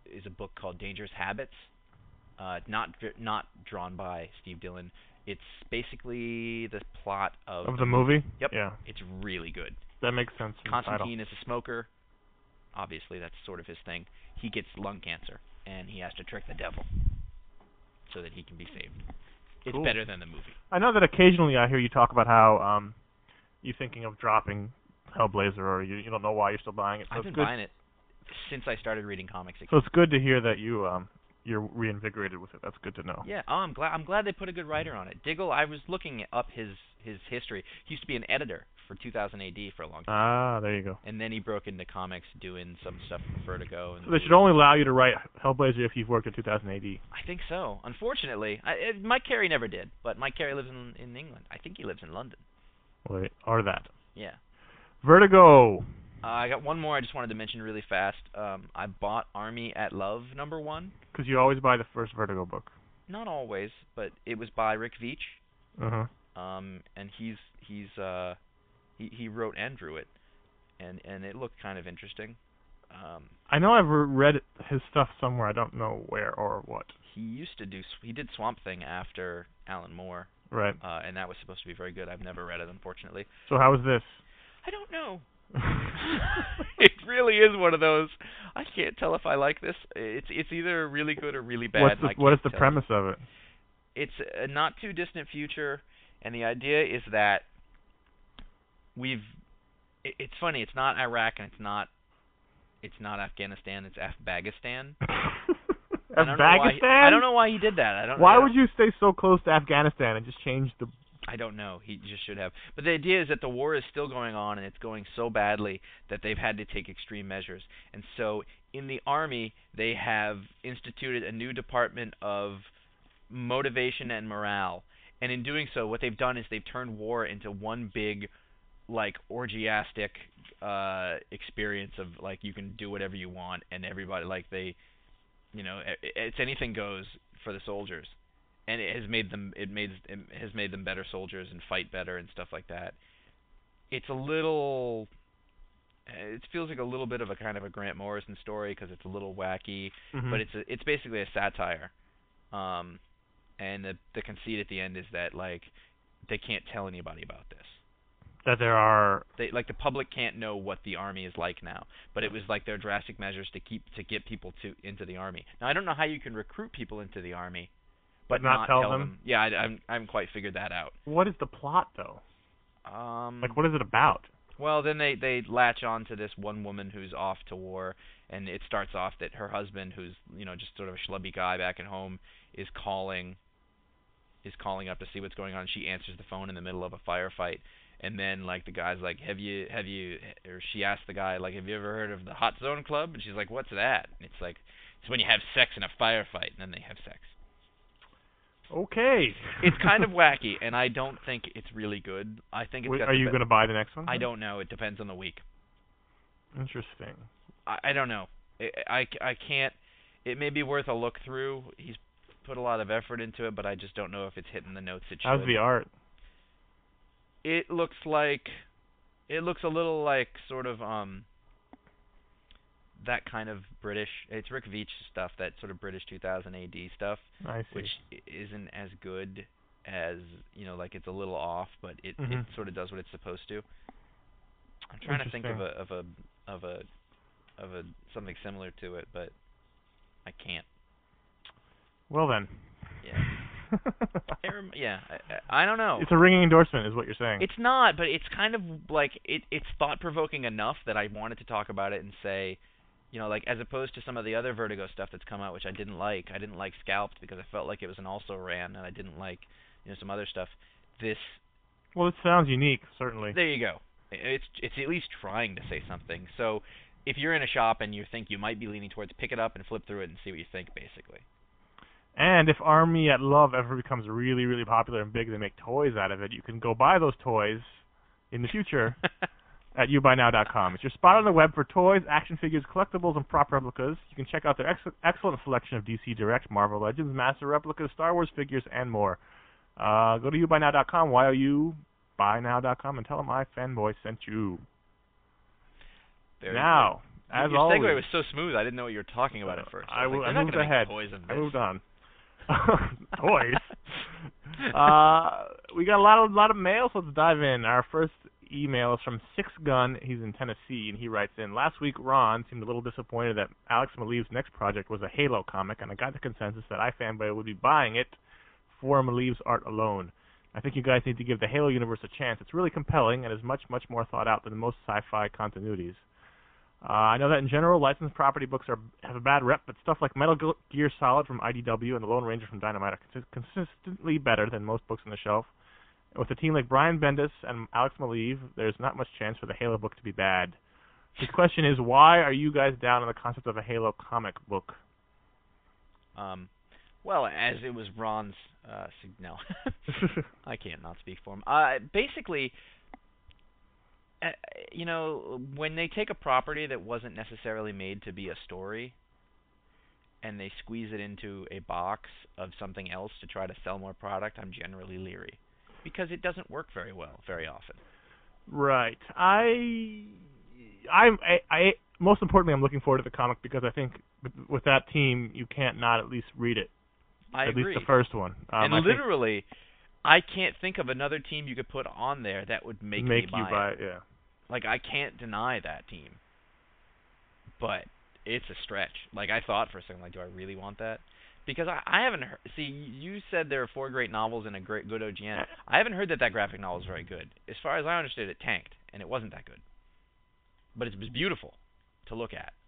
Speaker 5: is a book called Dangerous Habits. Uh, not not drawn by Steve Dillon. It's basically the plot of,
Speaker 4: Of the movie?
Speaker 5: Yep.
Speaker 4: Yeah.
Speaker 5: It's really good.
Speaker 4: That makes sense from the title.
Speaker 5: Constantine is a smoker. Obviously, that's sort of his thing. He gets lung cancer, and he has to trick the devil so that he can be saved. It's
Speaker 4: Cool.
Speaker 5: better than the movie.
Speaker 4: I know that occasionally I hear you talk about how um, you're thinking of dropping Hellblazer, or you, you don't know why you're still buying it. So
Speaker 5: I've
Speaker 4: it's
Speaker 5: been
Speaker 4: good.
Speaker 5: buying it since I started reading comics again.
Speaker 4: So it's good to hear that you um, you're reinvigorated with it. That's good to know.
Speaker 5: Yeah, oh, I'm glad. I'm glad they put a good writer on it. Diggle. I was looking up his his history. He used to be an editor for two thousand A D for a long time,
Speaker 4: Ah, there you go.
Speaker 5: and then he broke into comics, doing some stuff for Vertigo. And
Speaker 4: So they should only allow you to write Hellblazer if you've worked at two thousand A D.
Speaker 5: I think so. Unfortunately, I, it, Mike Carey never did. But Mike Carey lives in in England. I think he lives in London.
Speaker 4: Well, they are that.
Speaker 5: Yeah.
Speaker 4: Vertigo.
Speaker 5: Uh, I got one more I just wanted to mention really fast. Um, I bought Army at Love number one.
Speaker 4: Because you always buy the first Vertigo book.
Speaker 5: Not always, but it was by Rick Veitch.
Speaker 4: Uh-huh.
Speaker 5: Um, and he's he's uh, he he wrote and drew it, and and it looked kind of interesting. Um,
Speaker 4: I know I've re- read his stuff somewhere. I don't know where or what.
Speaker 5: he used to do he did Swamp Thing after Alan Moore,
Speaker 4: Right.
Speaker 5: uh, and that was supposed to be very good. I've never read it, unfortunately.
Speaker 4: So how was this?
Speaker 5: I don't know. It really is one of those. I can't tell if I like this. It's it's either really good or really bad.
Speaker 4: What's
Speaker 5: and
Speaker 4: the,
Speaker 5: I
Speaker 4: what is
Speaker 5: can't
Speaker 4: the
Speaker 5: tell.
Speaker 4: premise of it?
Speaker 5: It's a not too distant future, and the idea is that we've. It, it's funny. It's not Iraq, and it's not. It's not Afghanistan. It's Afghanistan. I don't know why he-
Speaker 4: Afghanistan?
Speaker 5: I don't know why he did that. I don't.
Speaker 4: Why
Speaker 5: I
Speaker 4: would
Speaker 5: don't-
Speaker 4: you stay so close to Afghanistan and just change the...
Speaker 5: I don't know. He just should have. But the idea is that the war is still going on, and it's going so badly that they've had to take extreme measures. And so in the Army, they have instituted a new department of motivation and morale. And in doing so, what they've done is they've turned war into one big, like, orgiastic uh, experience of, like, you can do whatever you want, and everybody, like, they, you know, i- it's anything goes for the soldiers. And it has made them it made it has made them better soldiers and fight better and stuff like that. It's a little it feels like a little bit of a kind of a Grant Morrison story because it's a little wacky,
Speaker 4: Mhm.
Speaker 5: but it's a, it's basically a satire. Um and the the conceit at the end is that like they can't tell anybody about this.
Speaker 4: That there are...
Speaker 5: They like the public can't know what the army is like now, but it was like their drastic measures to keep to get people to into the army. Now I don't know how you can recruit people into the army. But
Speaker 4: not tell them?
Speaker 5: them. Yeah, I, I, haven't- I haven't quite figured that out.
Speaker 4: What is the plot, though?
Speaker 5: Um,
Speaker 4: Like, what is it about?
Speaker 5: well, then they, they latch on to this one woman who's off to war, and it starts off that her husband, who's you know just sort of a schlubby guy back at home, is calling, is calling up to see what's going on. She answers the phone in the middle of a firefight, and then like the guy's like, have you have you, or she asks the guy like, have you ever heard of the Hot Zone Club? And she's like, what's that? And it's like, it's when you have sex in a firefight, and then they have sex.
Speaker 4: Okay.
Speaker 5: It's kind of wacky, and I don't think it's really good. I think it's
Speaker 4: Wait,
Speaker 5: got
Speaker 4: are
Speaker 5: the
Speaker 4: you
Speaker 5: be-
Speaker 4: going to buy the next one?
Speaker 5: I don't know. It depends on the week.
Speaker 4: Interesting.
Speaker 5: I, I don't know. I, I, I can't. It may be worth a look through. He's put a lot of effort into it, but I just don't know if it's hitting the notes it should.
Speaker 4: How's the art?
Speaker 5: It looks like. It looks a little like sort of um. that kind of British. It's Rick Veitch stuff. That sort of British two thousand A D stuff.
Speaker 4: I see.
Speaker 5: Which i- isn't as good as, you know, like it's a little off, but it,
Speaker 4: Mhm.
Speaker 5: it sort of does what it's supposed to. I'm trying to think of a of a of a of a something similar to it, but I can't.
Speaker 4: Well then.
Speaker 5: Yeah. I rem- yeah, I, I I don't know.
Speaker 4: It's a ringing endorsement, is what you're saying.
Speaker 5: It's not, but it's kind of like it it's thought provoking enough that I wanted to talk about it and say, you know, like as opposed to some of the other Vertigo stuff that's come out, which I didn't like. I didn't like Scalped because I felt like it was an also ran, and I didn't like, you know, some other stuff. This,
Speaker 4: Well, it sounds unique, certainly.
Speaker 5: there you go. It's it's at least trying to say something. So if you're in a shop and you think you might be leaning towards, pick it up and flip through it and see what you think, basically.
Speaker 4: And if Army at Love ever becomes really, really popular and big, they make toys out of it, you can go buy those toys in the future at you buy now dot com. It's your spot on the web for toys, action figures, collectibles, and prop replicas. You can check out their ex- excellent selection of D C Direct, Marvel Legends, Master Replicas, Star Wars figures, and more. Uh, go to you buy now dot com, Y O U buy now dot com, and tell them I, Fanboy, sent you.
Speaker 5: Very
Speaker 4: Now, as
Speaker 5: Your
Speaker 4: always.
Speaker 5: segue was so smooth. I didn't know what you were talking about at first.
Speaker 4: I,
Speaker 5: I, was
Speaker 4: w-
Speaker 5: like,
Speaker 4: I
Speaker 5: they're
Speaker 4: moved
Speaker 5: not gonna
Speaker 4: ahead.
Speaker 5: Make toys of
Speaker 4: I
Speaker 5: this.
Speaker 4: moved on. Toys. uh, we got a lot of lot of mail, so let's dive in. Our first email is from Six Gun. He's in Tennessee, and he writes in, last week Ron seemed a little disappointed that Alex Maleev's next project was a Halo comic, and I got the consensus that iFanboy would be buying it for Maleev's art alone. I think you guys need to give the Halo universe a chance. It's really compelling and is much, much more thought out than most sci-fi continuities. Uh, I know that in general, licensed property books are have a bad rep, but stuff like Metal Gear Solid from I D W and The Lone Ranger from Dynamite are cons- consistently better than most books on the shelf. With a team like Brian Bendis and Alex Maleev, there's not much chance for the Halo book to be bad. His question is, why are you guys down on the concept of a Halo comic book?
Speaker 5: Um, well, as it was Ron's, uh, sig- no, I can't not speak for him. Uh, basically, uh, you know, when they take a property that wasn't necessarily made to be a story, and they squeeze it into a box of something else to try to sell more product, I'm generally leery. Because it doesn't work very well, very often.
Speaker 4: Right. I, I'm, I, I, most importantly, I'm looking forward to the comic because I think with, with that team, you can't not at least read it.
Speaker 5: I
Speaker 4: at
Speaker 5: agree.
Speaker 4: least the first one. Um,
Speaker 5: and
Speaker 4: I
Speaker 5: literally, I can't think of another team you could put on there that would make,
Speaker 4: make
Speaker 5: me buy
Speaker 4: you buy
Speaker 5: it.
Speaker 4: it. Yeah.
Speaker 5: Like, I can't deny that team. But it's a stretch. Like, I thought for a second, like, do I really want that? Because I, I haven't heard, see, you said there are four great novels and a great good O G N. I haven't heard that that graphic novel is very good. As far as I understood, it tanked, and it wasn't that good. But it was beautiful to look at.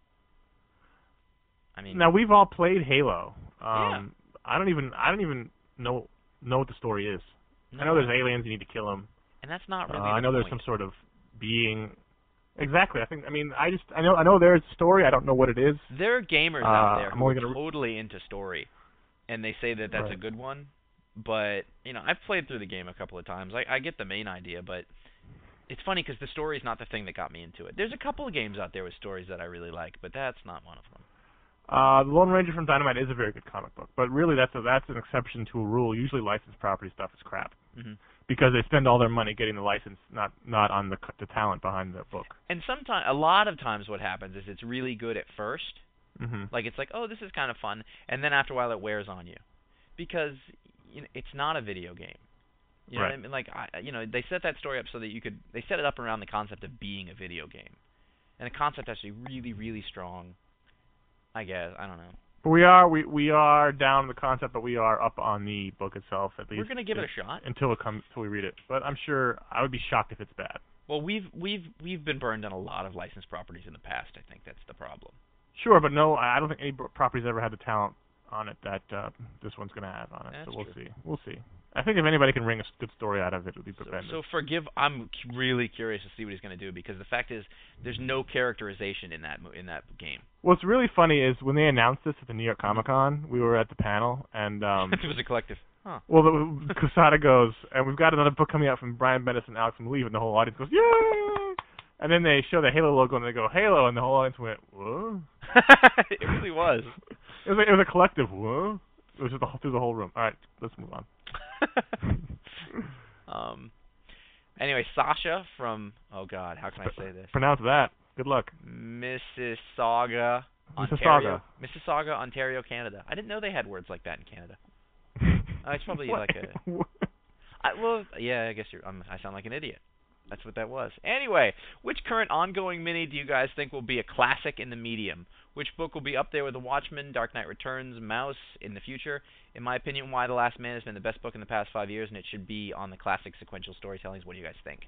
Speaker 5: I mean,
Speaker 4: now we've all played Halo. Um,
Speaker 5: yeah.
Speaker 4: I don't even, I don't even know know what the story is.
Speaker 5: No.
Speaker 4: I know there's aliens, you need to kill them.
Speaker 5: And that's not really.
Speaker 4: Uh,
Speaker 5: the
Speaker 4: I know there's
Speaker 5: point.
Speaker 4: some sort of being. Exactly. I think. I mean, I just. I know. I know there's a story. I don't know what it is.
Speaker 5: There are gamers
Speaker 4: Uh,
Speaker 5: out there
Speaker 4: I'm
Speaker 5: who are
Speaker 4: only gonna re-
Speaker 5: totally into story, and they say that that's
Speaker 4: Right.
Speaker 5: a good one. But you know, I've played through the game a couple of times. I, I get the main idea, but it's funny because the story is not the thing that got me into it. There's a couple of games out there with stories that I really like, but that's not one of them.
Speaker 4: Uh, the Lone Ranger from Dynamite is a very good comic book, but really that's a, that's an exception to a rule. Usually licensed property stuff is crap
Speaker 5: Mm-hmm.
Speaker 4: because they spend all their money getting the license, not not on the c- the talent behind the book.
Speaker 5: And sometimes, a lot of times, what happens is it's really good at first.
Speaker 4: Mm-hmm.
Speaker 5: Like it's like, oh, this is kind of fun, and then after a while it wears on you, because you know, it's not a video game. You know
Speaker 4: Right.
Speaker 5: what I mean? Like, I, you know, they set that story up so that you could. They set it up around the concept of being a video game, and the concept actually really, really strong. I guess I don't know.
Speaker 4: But we are we we are down on the concept, but we are up on the book itself at least.
Speaker 5: We're gonna give it a shot.
Speaker 4: until it comes until we read it. But I'm sure I would be shocked if it's bad.
Speaker 5: Well, we've we've we've been burned on a lot of licensed properties in the past. I think that's the problem.
Speaker 4: Sure, but no, I I don't think any b- property's ever had the talent on it that uh, this one's going to have on it.
Speaker 5: That's
Speaker 4: so we'll
Speaker 5: true.
Speaker 4: see. We'll see. I think if anybody can wring a s- good story out of it, it would be
Speaker 5: So,
Speaker 4: Bendis.
Speaker 5: so forgive. I'm cu- really curious to see what he's gonna do because the fact is, there's no characterization in that mo- in that game.
Speaker 4: What's really funny is when they announced this at the New York Comic Con, we were at the panel, and um,
Speaker 5: it was a collective. Huh.
Speaker 4: well, the, Quesada goes, and we've got another book coming out from Brian Bendis and Alex Maleev, and the whole audience goes, yay! And then they show the Halo logo, and they go, Halo, and the whole audience went, whoa.
Speaker 5: It really was.
Speaker 4: It was, like, it was a collective, whoa. It was just the, whole- through the whole room. All right, let's move on.
Speaker 5: um. Anyway, Sasha from oh god, how can I say this?
Speaker 4: Pronounce that. Good luck.
Speaker 5: Mississauga, Ontario.
Speaker 4: Mississauga.
Speaker 5: Mississauga, Ontario, Canada. I didn't know they had words like that in Canada. Uh, it's probably
Speaker 4: What?
Speaker 5: like a. I, well, yeah, I guess you're. Um, I sound like an idiot. That's what that was. Anyway, which current ongoing mini do you guys think will be a classic in the medium? Which book will be up there with The Watchmen, Dark Knight Returns, Mouse in the future? In my opinion, Why the Last Man has been the best book in the past five years, and it should be on the classic sequential storytellings. What do you guys think?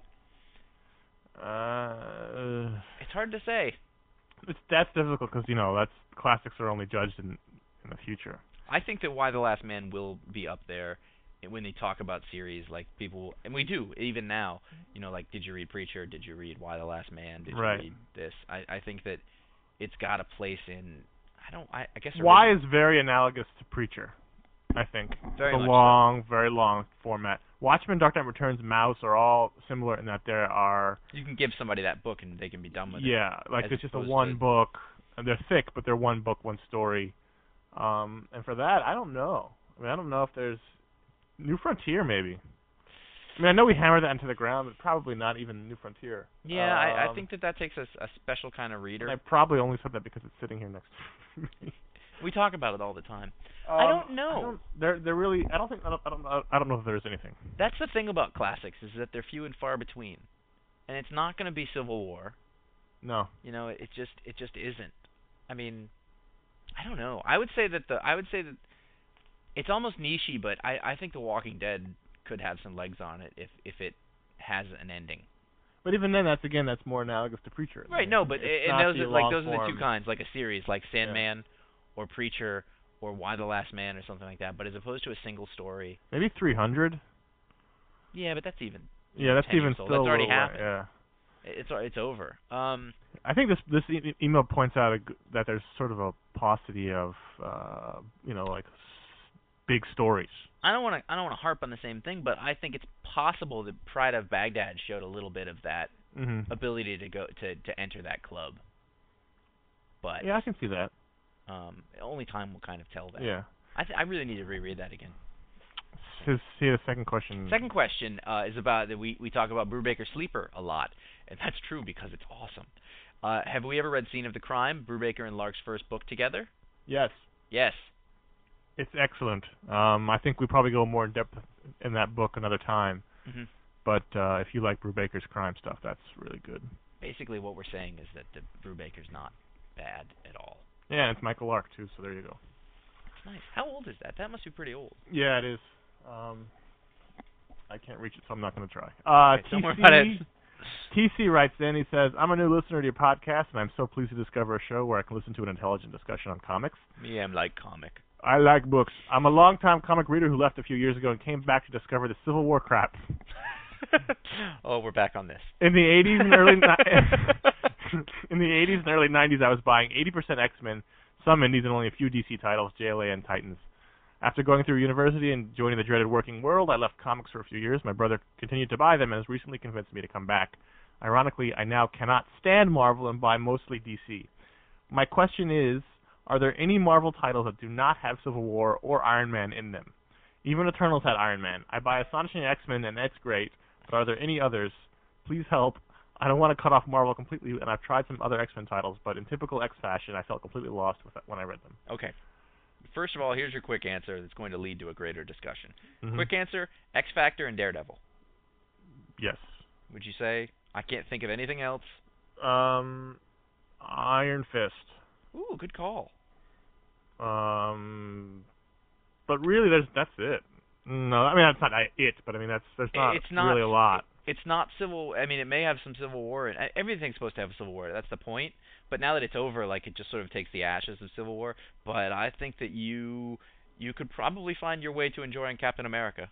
Speaker 4: Uh,
Speaker 5: It's hard to say.
Speaker 4: it's, that's difficult because, you know, that's classics are only judged in, in the future.
Speaker 5: I think that Why the Last Man will be up there when they talk about series, like people, and we do even now. You know, like, did you read Preacher? Did you read Why the Last Man? Did
Speaker 4: Right.
Speaker 5: you read this? I, I think that it's got a place in. I don't. I, I guess.
Speaker 4: Why
Speaker 5: origi-
Speaker 4: is very analogous to Preacher, I think.
Speaker 5: Very
Speaker 4: the
Speaker 5: much so.
Speaker 4: long, very long format. Watchmen, Dark Knight Returns, Mouse are all similar in that there are,
Speaker 5: You can give somebody that book and they can be done with it.
Speaker 4: yeah, like
Speaker 5: as
Speaker 4: it's just a
Speaker 5: opposed
Speaker 4: one
Speaker 5: to-
Speaker 4: book. And they're thick, but they're one book, one story. Um, and for that, I don't know. I mean, I don't know if there's New Frontier, maybe. I mean, I know we hammered that into the ground, but probably not even New Frontier.
Speaker 5: Yeah, I, I
Speaker 4: Um,
Speaker 5: think that that takes a, s- a special kind of reader.
Speaker 4: I probably only said that because it's sitting here next to me.
Speaker 5: We talk about it all the time.
Speaker 4: Um,
Speaker 5: I don't know.
Speaker 4: I don't, they're they're really. I don't think. I don't. I don't. know- I don't know if there's anything.
Speaker 5: That's the thing about classics is that they're few and far between, and it's not going to be Civil War.
Speaker 4: No.
Speaker 5: You know, it just it just isn't. I mean, I don't know. I would say that the I would say that it's almost niche-y, but I I think The Walking Dead could have some legs on it if if it has an ending.
Speaker 4: But even then, that's again, that's more analogous to Preacher.
Speaker 5: Right. No, but
Speaker 4: It's
Speaker 5: it,
Speaker 4: not
Speaker 5: those
Speaker 4: the
Speaker 5: are like those are the
Speaker 4: long-form-
Speaker 5: two kinds, like a series, like Sandman, or Preacher, or Why the Last Man, or something like that. But as opposed to a single story.
Speaker 4: Maybe three hundred.
Speaker 5: Yeah, but that's even.
Speaker 4: Yeah, that's
Speaker 5: ten years
Speaker 4: even
Speaker 5: old.
Speaker 4: still.
Speaker 5: That's already
Speaker 4: a little-
Speaker 5: happened.
Speaker 4: Yeah.
Speaker 5: It's it's over. Um.
Speaker 4: I think this this e- email points out a g that there's sort of a paucity of uh, you know like s- big stories.
Speaker 5: I don't want to I don't want to harp on the same thing, but I think it's possible that Pride of Baghdad showed a little bit of that
Speaker 4: Mm-hmm.
Speaker 5: ability to go to to enter that club. But
Speaker 4: Yeah, I can see that.
Speaker 5: um, only time will kind of tell that.
Speaker 4: Yeah.
Speaker 5: I th- I really need to reread that again.
Speaker 4: His, see the second question.
Speaker 5: Second question uh, is about that we we talk about Brubaker Sleeper a lot, and that's true because it's awesome. Uh, have we ever read Scene of the Crime, Brubaker and Lark's first book together?
Speaker 4: Yes.
Speaker 5: Yes.
Speaker 4: It's excellent. Um, I think we probably go more in depth in that book another time.
Speaker 5: hmm
Speaker 4: But uh, if you like Brubaker's crime stuff, that's really good.
Speaker 5: Basically, what we're saying is that the Brubaker's not bad at all.
Speaker 4: Yeah, and it's Michael Lark too. So there you go.
Speaker 5: It's nice. How old is that? That must be pretty old.
Speaker 4: Yeah, it is. Um, I can't reach it, so I'm not going to try. Uh,
Speaker 5: Okay, don't worry
Speaker 4: T C
Speaker 5: about it.
Speaker 4: T C writes in. He says, "I'm a new listener to your podcast, and I'm so pleased to discover a show where I can listen to an intelligent discussion on comics.
Speaker 5: Me, I'm like comic.
Speaker 4: I like books. I'm a longtime comic reader who left a few years ago and came back to discover the Civil War crap.
Speaker 5: Oh, we're back on this.
Speaker 4: In the eighties and early ni- in the eighties and early nineties, I was buying eighty percent X-Men, some indies, and only a few D C titles, J L A and Titans. After going through university and joining the dreaded working world, I left comics for a few years. My brother continued to buy them and has recently convinced me to come back. Ironically, I now cannot stand Marvel and buy mostly D C. My question is, are there any Marvel titles that do not have Civil War or Iron Man in them? Even Eternals had Iron Man. I buy Astonishing X-Men, and that's great, but are there any others? Please help. I don't want to cut off Marvel completely, and I've tried some other X-Men titles, but in typical X fashion, I felt completely lost with that when I read them."
Speaker 5: Okay. First of all, here's your quick answer that's going to lead to a greater discussion.
Speaker 4: Mhm.
Speaker 5: Quick answer, X Factor and Daredevil.
Speaker 4: Yes.
Speaker 5: Would you say? I can't think of anything else.
Speaker 4: Um, Iron Fist.
Speaker 5: Ooh, good call.
Speaker 4: Um, but really, there's that's it. No, I mean that's not it, but I mean that's there's not,
Speaker 5: It's not-
Speaker 4: really a lot.
Speaker 5: It's not civil. I mean, it may have some Civil War, and everything's supposed to have a Civil War. That's the point. But now that it's over, like it just sort of takes the ashes of Civil War. But I think that you you could probably find your way to enjoying Captain America.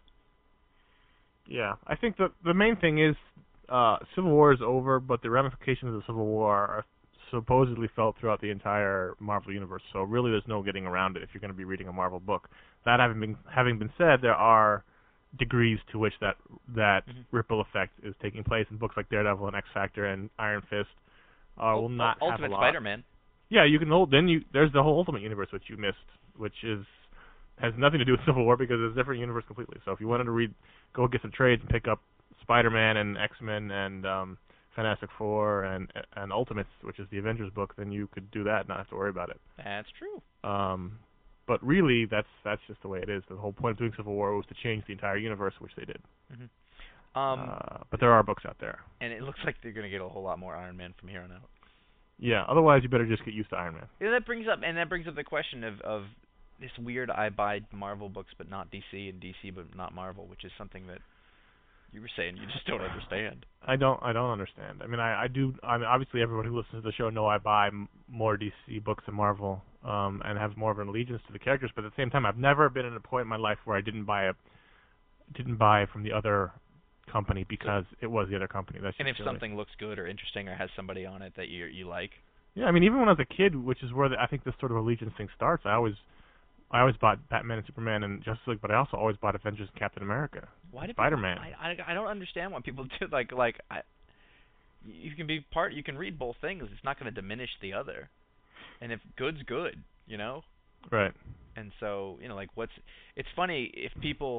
Speaker 4: Yeah, I think the the main thing is uh, Civil War is over, but the ramifications of Civil War are supposedly felt throughout the entire Marvel universe. So really, there's no getting around it if you're going to be reading a Marvel book. That having been having been said, there are degrees to which that that
Speaker 5: Mhm.
Speaker 4: ripple effect is taking place in books like Daredevil and X Factor and Iron Fist. Uh, will not have
Speaker 5: Ultimate
Speaker 4: a lot.
Speaker 5: Spider-Man.
Speaker 4: Yeah, you can hold. Then you there's the whole Ultimate Universe which you missed, which is has nothing to do with Civil War because it's a different universe completely. So if you wanted to read, go get some trades and pick up Spider-Man and X-Men and um, Fantastic Four and and Ultimates, which is the Avengers book, then you could do that and not have to worry about it.
Speaker 5: That's true.
Speaker 4: Um, but really, that's that's just the way it is. The whole point of doing Civil War was to change the entire universe, which they did.
Speaker 5: Um,
Speaker 4: uh, but there are books out there.
Speaker 5: and it looks like they're going to get a whole lot more Iron Man from here on out.
Speaker 4: Yeah. Otherwise, you better just get used to Iron Man.
Speaker 5: And that brings up and that brings up the question of of this weird I buy Marvel books but not D C and D C but not Marvel, which is something that you were saying you just don't understand.
Speaker 4: I don't. I don't understand. I mean, I, I do. I mean, obviously, everyone who listens to the show know I buy m- more D C books than Marvel, um, and have more of an allegiance to the characters. But at the same time, I've never been at a point in my life where I didn't buy a, didn't buy from the other company because it was the other company. That's
Speaker 5: And if
Speaker 4: just silly.
Speaker 5: something looks good or interesting or has somebody on it that you you like,
Speaker 4: Yeah, I mean, even when I was a kid, which is where the, I think this sort of allegiance thing starts. I always, I always bought Batman and Superman and Justice League, but I also always bought Avengers and Captain America.
Speaker 5: why do
Speaker 4: Spider-Man.
Speaker 5: people, I, I I don't understand why people do like like I. You can be part. You can read both things. It's not going to diminish the other. And if good's good, you know.
Speaker 4: Right.
Speaker 5: And so, you know, like what's it's funny if people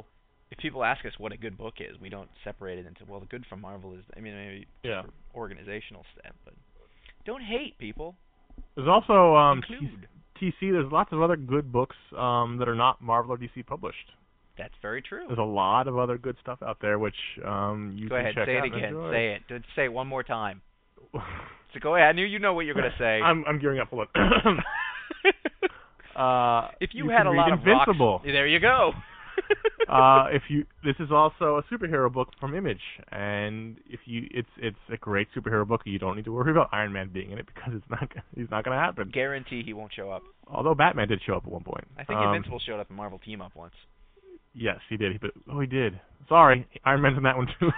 Speaker 5: if people ask us what a good book is, we don't separate it into, well, the good from Marvel is, I mean, maybe
Speaker 4: Yeah.
Speaker 5: organizational step, but don't hate, people.
Speaker 4: There's also um,
Speaker 5: Include.
Speaker 4: T C. There's lots of other good books um, that are not Marvel or D C published.
Speaker 5: That's very true.
Speaker 4: There's a lot of other good stuff out there, which um, you
Speaker 5: Go
Speaker 4: can
Speaker 5: ahead,
Speaker 4: check
Speaker 5: say
Speaker 4: out
Speaker 5: it
Speaker 4: and
Speaker 5: again.
Speaker 4: enjoy.
Speaker 5: Say it. Do- Say it one more time. So go ahead. I knew you know what you're going to say.
Speaker 4: I'm, I'm gearing up. Hold on. uh,
Speaker 5: if you,
Speaker 4: you
Speaker 5: had
Speaker 4: can
Speaker 5: a
Speaker 4: read
Speaker 5: lot
Speaker 4: Invincible.
Speaker 5: of rocks, there you go.
Speaker 4: uh, if you, this is also a superhero book from Image, and if you, it's it's a great superhero book. You don't need to worry about Iron Man being in it because it's not he's not going to happen.
Speaker 5: Guarantee he won't show up.
Speaker 4: Although Batman did show up at one point.
Speaker 5: I think
Speaker 4: um,
Speaker 5: Invincible showed up in Marvel Team Up once.
Speaker 4: Yes, he did. But oh, he did. Sorry, Iron Man's in that one too.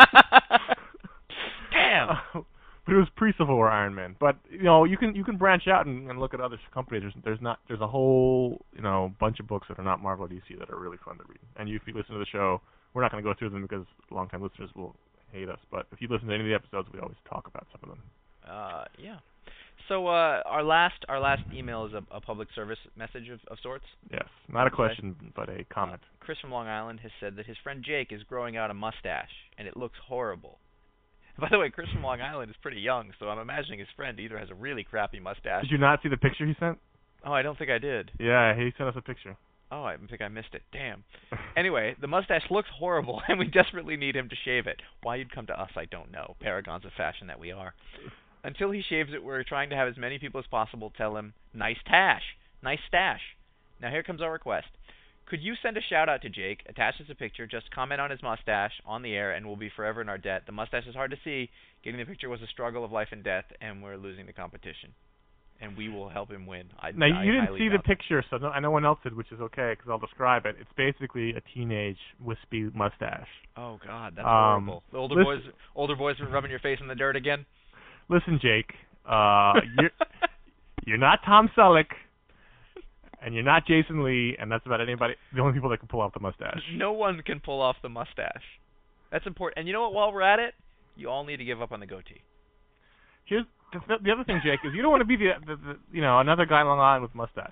Speaker 5: Damn.
Speaker 4: Uh, but it was pre-Civil War Iron Man. But you know, you can you can branch out and, and look at other companies. There's there's not there's a whole you know bunch of books that are not Marvel or D C that are really fun to read. And you, if you listen to the show, we're not going to go through them because longtime listeners will hate us. But if you listen to any of the episodes, we always talk about some of them.
Speaker 5: Uh, yeah. So uh, our last our last email is a, a public service message of, of sorts.
Speaker 4: Yes, not a question, but a comment.
Speaker 5: Uh, Chris from Long Island has said that his friend Jake is growing out a mustache, and it looks horrible. By the way, Chris from Long Island is pretty young, so I'm imagining his friend either has a really crappy mustache.
Speaker 4: Did you not see the picture he sent?
Speaker 5: Oh, I don't think I did.
Speaker 4: Yeah, he sent us a picture.
Speaker 5: Oh, I think I missed it. Damn. Anyway, the mustache looks horrible, and we desperately need him to shave it. Why you'd come to us, I don't know. Paragons of fashion that we are. Until he shaves it, we're trying to have as many people as possible tell him, nice tash, nice stash. Now here comes our request. Could you send a shout-out to Jake, attach us a picture, just comment on his mustache on the air, and we'll be forever in our debt. The mustache is hard to see. Getting the picture was a struggle of life and death, and we're losing the competition. And we will help him win. I,
Speaker 4: now,
Speaker 5: I
Speaker 4: you didn't
Speaker 5: highly
Speaker 4: see the
Speaker 5: doubt
Speaker 4: picture, so no, I no one else did, which is okay, because I'll describe it. It's basically a teenage, wispy mustache.
Speaker 5: that. Oh, God, that's
Speaker 4: Um,
Speaker 5: horrible. The older
Speaker 4: listen-
Speaker 5: boys older boys were rubbing your face in the dirt again?
Speaker 4: Listen, Jake, uh, you're, you're not Tom Selleck, and you're not Jason Lee, and that's about anybody, the only people that can pull off the mustache.
Speaker 5: No one can pull off the mustache. That's important. And you know what? While we're at it, you all need to give up on the goatee.
Speaker 4: Here's the, the other thing, Jake, is you don't want to be the, the, the you know another guy on Long Island with mustache.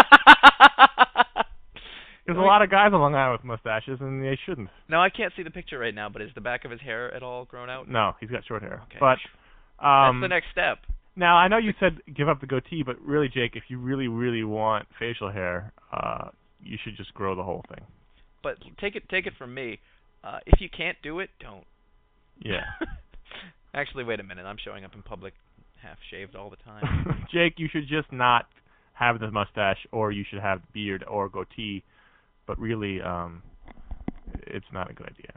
Speaker 4: There's a lot of guys on Long Island with mustaches, and they shouldn't.
Speaker 5: Now, I can't see the picture right now, but is the back of his hair at all grown out?
Speaker 4: No, he's got short hair.
Speaker 5: Okay.
Speaker 4: But um,
Speaker 5: That's the next step.
Speaker 4: now I know you said give up the goatee, but really, Jake, if you really, really want facial hair, uh, you should just grow the whole thing.
Speaker 5: But take it take it from me. Uh, if you can't do it, don't.
Speaker 4: Yeah.
Speaker 5: Actually, wait a minute. I'm showing up in public half shaved all the time.
Speaker 4: Jake, you should just not have the mustache, or you should have beard or goatee. But really, um, it's not a good idea.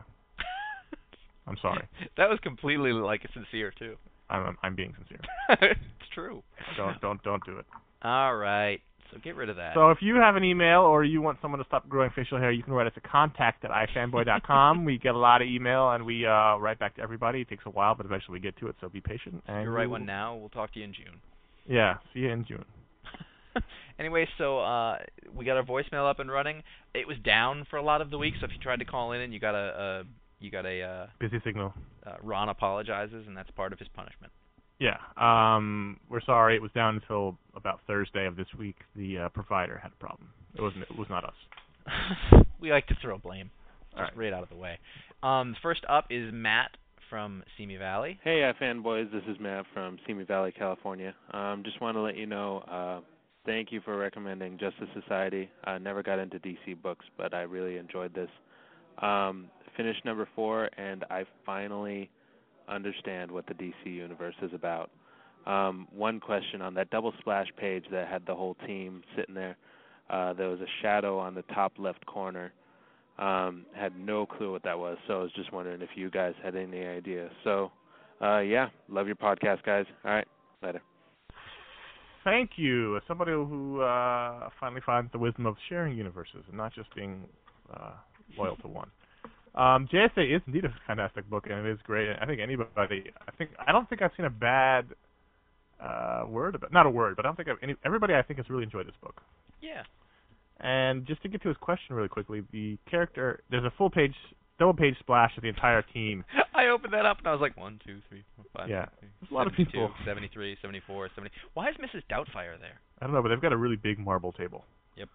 Speaker 4: I'm sorry.
Speaker 5: That was completely like sincere too.
Speaker 4: I'm I'm being sincere.
Speaker 5: It's true.
Speaker 4: Don't don't don't do it.
Speaker 5: All right. So get rid of that.
Speaker 4: So if you have an email or you want someone to stop growing facial hair, you can write us at contact at ifanboy dot com. We get a lot of email, and we uh, write back to everybody. It takes a while, but eventually we get to it, so be patient. And
Speaker 5: you write
Speaker 4: we'll-
Speaker 5: one now. We'll talk to you in June.
Speaker 4: Yeah, see you in June.
Speaker 5: Anyway, so uh, we got our voicemail up and running. It was down for a lot of the week, so if you tried to call in and you got a, a you got a uh,
Speaker 4: Busy signal.
Speaker 5: uh, Ron apologizes, and that's part of his punishment.
Speaker 4: Yeah, um, we're sorry. It was down until about Thursday of this week. The uh, provider had a problem. It wasn't. It was not us.
Speaker 5: We like to throw blame. Just
Speaker 4: All right.
Speaker 5: right out of the way. Um, first up is Matt from Simi Valley.
Speaker 6: Hey, uh, fanboys. This is Matt from Simi Valley, California. Um, just want to let you know, uh, thank you for recommending Justice Society. I never got into D C books, but I really enjoyed this. Um, finished number four, and I finally understand what the D C universe is about. Um, one question on that double splash page that had the whole team sitting there, uh, there was a shadow on the top left corner. Um, had no clue what that was, so I was just wondering if you guys had any idea. So, uh, yeah, love your podcast, guys. All right, later.
Speaker 4: Thank you. As somebody who uh, finally finds the wisdom of sharing universes and not just being uh, loyal to one. Um, J S A is indeed a fantastic book, and it is great. I think anybody, I think, I don't think I've seen a bad uh, word about, not a word, but I don't think I've, any, everybody I think has really enjoyed this book.
Speaker 5: Yeah.
Speaker 4: And just to get to his question really quickly, the character, there's a full page, double page splash of the entire team.
Speaker 5: I opened that up and I was like, one, two, three, four, five,
Speaker 4: Yeah,
Speaker 5: six,
Speaker 4: there's a lot of
Speaker 5: seventy-two,
Speaker 4: people.
Speaker 5: seventy-three, seventy-four, seventy. Why is Missus Doubtfire there?
Speaker 4: I don't know, but they've got a really big marble table.
Speaker 5: Yep.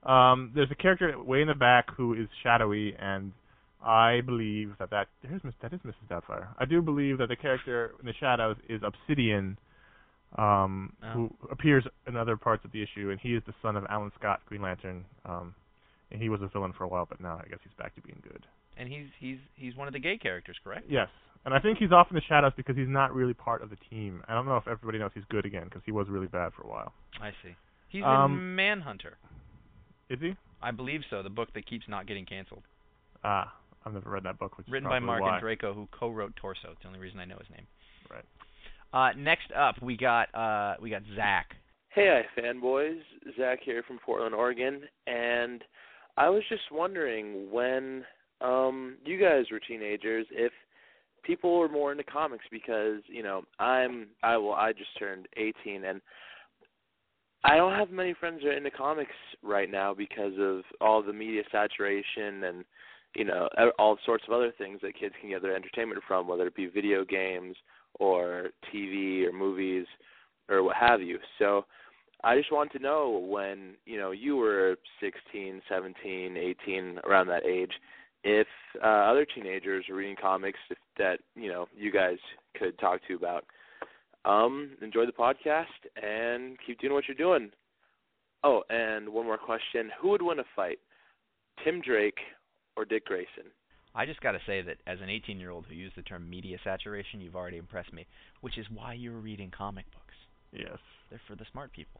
Speaker 4: Um, there's a character way in the back who is shadowy, and I believe that that there's Miss that is Missus Doubtfire. I do believe that the character in the shadows is Obsidian, um,
Speaker 5: Oh.
Speaker 4: who appears in other parts of the issue, and he is the son of Alan Scott, Green Lantern. Um, and he was a villain for a while, but now I guess he's back to being good.
Speaker 5: And he's he's he's one of the gay characters, correct?
Speaker 4: Yes, and I think he's off in the shadows because he's not really part of the team. I don't know if everybody knows he's good again because he was really bad for a while.
Speaker 5: I see. He's
Speaker 4: Um,
Speaker 5: in Manhunter.
Speaker 4: Is he?
Speaker 5: I believe so. The book that keeps not getting canceled.
Speaker 4: Ah, I've never read that book. Which
Speaker 5: Written
Speaker 4: is
Speaker 5: by
Speaker 4: probably
Speaker 5: Mark
Speaker 4: why.
Speaker 5: Andreyko, who co-wrote Torso. It's the only reason I know his name.
Speaker 4: Right.
Speaker 5: Uh, next up, we got uh, we got Zach.
Speaker 7: Hey, hi, fanboys. Zach here from Portland, Oregon, and I was just wondering when um, you guys were teenagers if people were more into comics because you know I'm I well I just turned eighteen and I don't have many friends that are into comics right now because of all the media saturation and you know all sorts of other things that kids can get their entertainment from, whether it be video games or T V or movies or what have you. So I just want to know when, you know, you were sixteen, seventeen, eighteen, around that age, if uh, other teenagers are reading comics if that, you know, you guys could talk to about. Um, enjoy the podcast and keep doing what you're doing. Oh, and one more question. Who would win a fight, Tim Drake or Dick Grayson?
Speaker 5: I just got to say that as an eighteen-year-old who used the term media saturation, you've already impressed me, which is why you're reading comic books.
Speaker 4: Yes.
Speaker 5: They're for the smart people.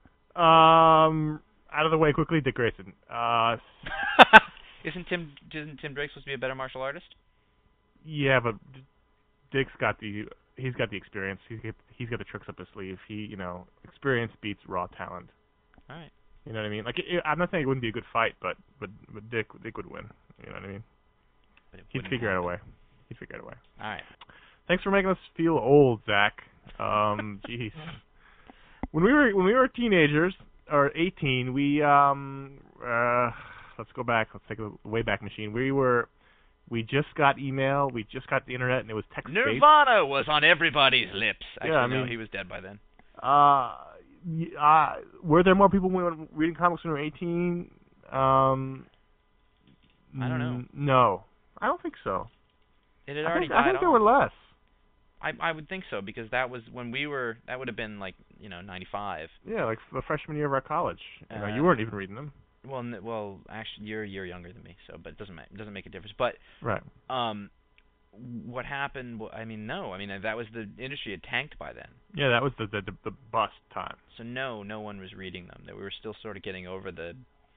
Speaker 4: Um, out of the way quickly, Dick Grayson. Uh,
Speaker 5: Isn't Tim isn't Tim Drake supposed to be a better martial artist?
Speaker 4: yeah, but Dick's got the he's got the experience. He's got, he's got the tricks up his sleeve. He, you know, experience beats raw talent.
Speaker 5: All right.
Speaker 4: You know what I mean? Like, it, I'm not saying it wouldn't be a good fight, but but but Dick Dick would win. You know what I mean?
Speaker 5: But it
Speaker 4: He'd
Speaker 5: wouldn't
Speaker 4: figure out a
Speaker 5: happen.
Speaker 4: way. He'd figure out a way.
Speaker 5: All right.
Speaker 4: Thanks for making us feel old, Zach. Um, jeez. When we were when we were teenagers or eighteen, we um uh let's go back. Let's take a way back machine. We were we just got email. We just got the internet, and it was text based.
Speaker 5: Nirvana was on everybody's lips. Actually,
Speaker 4: Yeah, I
Speaker 5: no,
Speaker 4: mean-
Speaker 5: he was dead by then.
Speaker 4: Uh, y- uh, were there more people when we were reading comics when we were eighteen? Um,
Speaker 5: I don't know.
Speaker 4: n- No, I don't think so.
Speaker 5: It had
Speaker 4: I
Speaker 5: already
Speaker 4: think, I
Speaker 5: died
Speaker 4: think there
Speaker 5: off.
Speaker 4: were less.
Speaker 5: I I would think so because that was when we were. That would have been like you know ninety-five.
Speaker 4: Yeah, like the freshman year of our college. You know,
Speaker 5: Uh,
Speaker 4: you weren't even reading them.
Speaker 5: Well, n- well, actually, you're a year younger than me, so but it doesn't ma- it doesn't make a difference. But
Speaker 4: Right.
Speaker 5: um, what happened? wa- I mean, no. I mean, that was the industry had tanked by then.
Speaker 4: Yeah, that was the the the, the bust time.
Speaker 5: So no, no one was reading them. That we were still sort of getting over the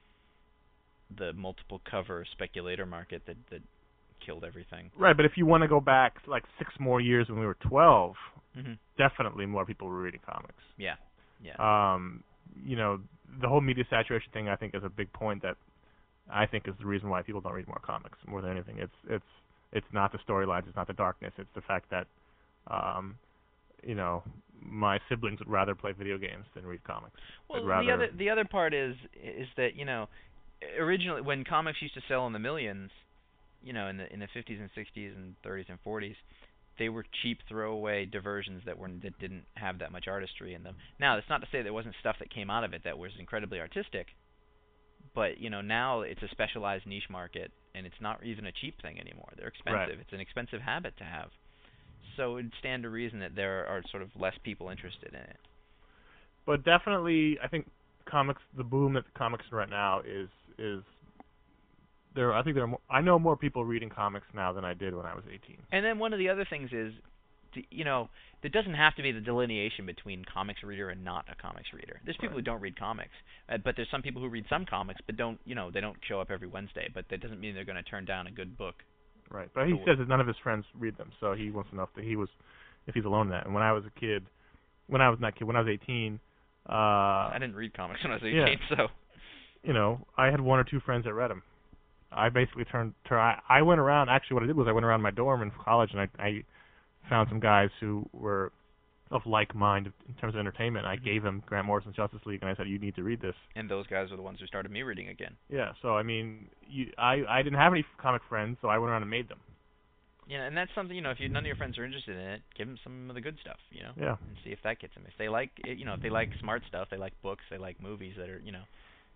Speaker 5: the multiple cover speculator market that that killed everything.
Speaker 4: Right, but if you want to go back like six more years when we were twelve,
Speaker 5: hmm
Speaker 4: definitely more people were reading comics.
Speaker 5: Yeah, yeah.
Speaker 4: Um, you know, the whole media saturation thing I think is a big point that I think is the reason why people don't read more comics more than anything. It's it's it's not the storylines, it's not the darkness, it's the fact that um, you know, my siblings would rather play video games than read comics.
Speaker 5: Well,
Speaker 4: They'd rather
Speaker 5: the other the other part is is that you know, originally when comics used to sell in the millions, you know, in the in the fifties and sixties and thirties and forties, they were cheap throwaway diversions that were that didn't have that much artistry in them. Now, that's not to say there wasn't stuff that came out of it that was incredibly artistic, but you know, now it's a specialized niche market, and it's not even a cheap thing anymore. They're expensive.
Speaker 4: Right.
Speaker 5: It's an expensive habit to have. So it'd stand to reason that there are sort of less people interested in it.
Speaker 4: But definitely, I think comics, the boom that the comics are right now is is there. I think there are. More, I know more people reading comics now than I did when I was eighteen.
Speaker 5: And then one of the other things is, to, you know, there doesn't have to be the delineation between comics reader and not a comics reader. There's people
Speaker 4: Right.
Speaker 5: who don't read comics, uh, but there's some people who read some comics, but don't, you know, they don't show up every Wednesday. But that doesn't mean they're going to turn down a good book.
Speaker 4: Right, but he
Speaker 5: So-
Speaker 4: says that none of his friends read them, so he wants to know if he was, if he's alone in that. And when I was a kid, when I was not a kid, when I was eighteen, uh,
Speaker 5: I didn't read comics when I was eighteen,
Speaker 4: yeah.
Speaker 5: so
Speaker 4: you know, I had one or two friends that read them. I basically turned, tur I, I went around. Actually, what I did was I went around my dorm in college, and I, I found some guys who were of like mind in terms of entertainment. I gave them Grant Morrison's Justice League, and I said, "You need to read this."
Speaker 5: and those guys are the ones who started me reading again.
Speaker 4: Yeah, so I mean, you, I I didn't have any comic friends, so I went around and made them.
Speaker 5: You know, and that's something, you know, if you, none of your friends are interested in it, give them some of the good stuff, you know,
Speaker 4: Yeah.
Speaker 5: and see if that gets them. If they like, it, you know, if they like smart stuff, they like books, they like movies that are, you know,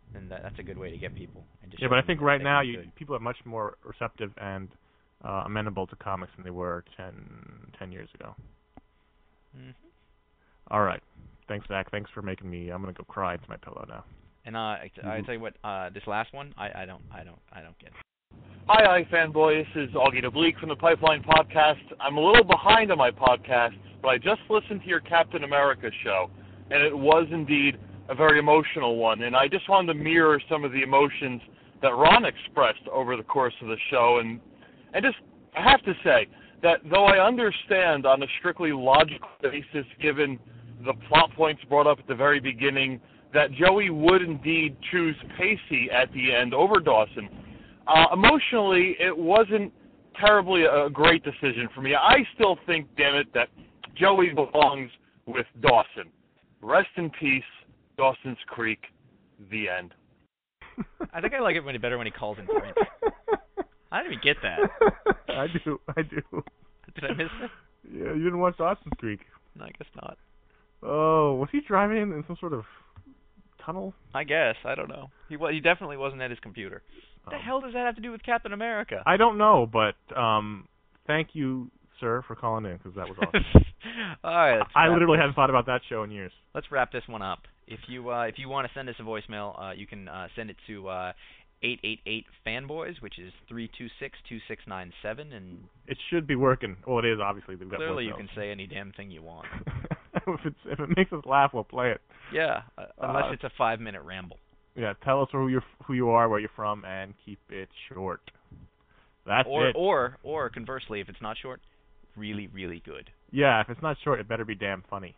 Speaker 5: and that, that's a good way to get people. And just
Speaker 4: Yeah,
Speaker 5: show
Speaker 4: but I
Speaker 5: them
Speaker 4: think
Speaker 5: that
Speaker 4: right
Speaker 5: they
Speaker 4: now
Speaker 5: can be
Speaker 4: you,
Speaker 5: good.
Speaker 4: people are much more receptive and uh, amenable to comics than they were ten, ten years ago.
Speaker 5: Mm-hmm.
Speaker 4: All right. Thanks, Zach. Thanks for making me. I'm gonna go cry into my pillow now.
Speaker 5: And uh, I, I tell you what, uh, this last one, I, I don't, I don't, I don't get it.
Speaker 8: Hi, iFanboy. This is Augie DeBleek from the Pipeline Podcast. I'm a little behind on my podcasts, but I just listened to your Captain America show, and it was indeed a very emotional one. And I just wanted to mirror some of the emotions that Ron expressed over the course of the show. And, and just, I have to say that though I understand on a strictly logical basis, given the plot points brought up at the very beginning, that Joey would indeed choose Pacey at the end over Dawson, Uh, emotionally, it wasn't terribly a great decision for me. I still think, damn it, that Joey belongs with Dawson. Rest in peace, Dawson's Creek. The end.
Speaker 5: I think I like it when better when he calls in French. I didn't even get that.
Speaker 4: I do. I do.
Speaker 5: Did I miss it?
Speaker 4: Yeah, you didn't watch Dawson's Creek.
Speaker 5: No, I guess not.
Speaker 4: Oh, was he driving in some sort of tunnel?
Speaker 5: I guess. I don't know. He wa- he definitely wasn't at his computer. What the
Speaker 4: Oh.
Speaker 5: hell does that have to do with Captain America?
Speaker 4: I don't know, but um, thank you, sir, for calling in, because that was awesome.
Speaker 5: All right. Let's
Speaker 4: I
Speaker 5: wrap
Speaker 4: literally
Speaker 5: this-
Speaker 4: hadn't thought about that show in years.
Speaker 5: Let's wrap this one up. If you uh, if you want to send us a voicemail, uh, you can uh, send it to uh, eight eight eight fanboys, which is three two six, two six nine seven, and
Speaker 4: It should be working. Well, it is, obviously. We've got
Speaker 5: clearly you
Speaker 4: voicemails.
Speaker 5: can say any damn thing you want.
Speaker 4: if, it's, if it makes us laugh, we'll play it.
Speaker 5: Yeah, uh, unless
Speaker 4: Uh,
Speaker 5: it's a five minute ramble.
Speaker 4: Yeah, tell us who you're, who you are, where you're from, and keep it short. That's
Speaker 5: Or
Speaker 4: it.
Speaker 5: or or conversely, if it's not short, really really good.
Speaker 4: Yeah, if it's not short, it better be damn funny.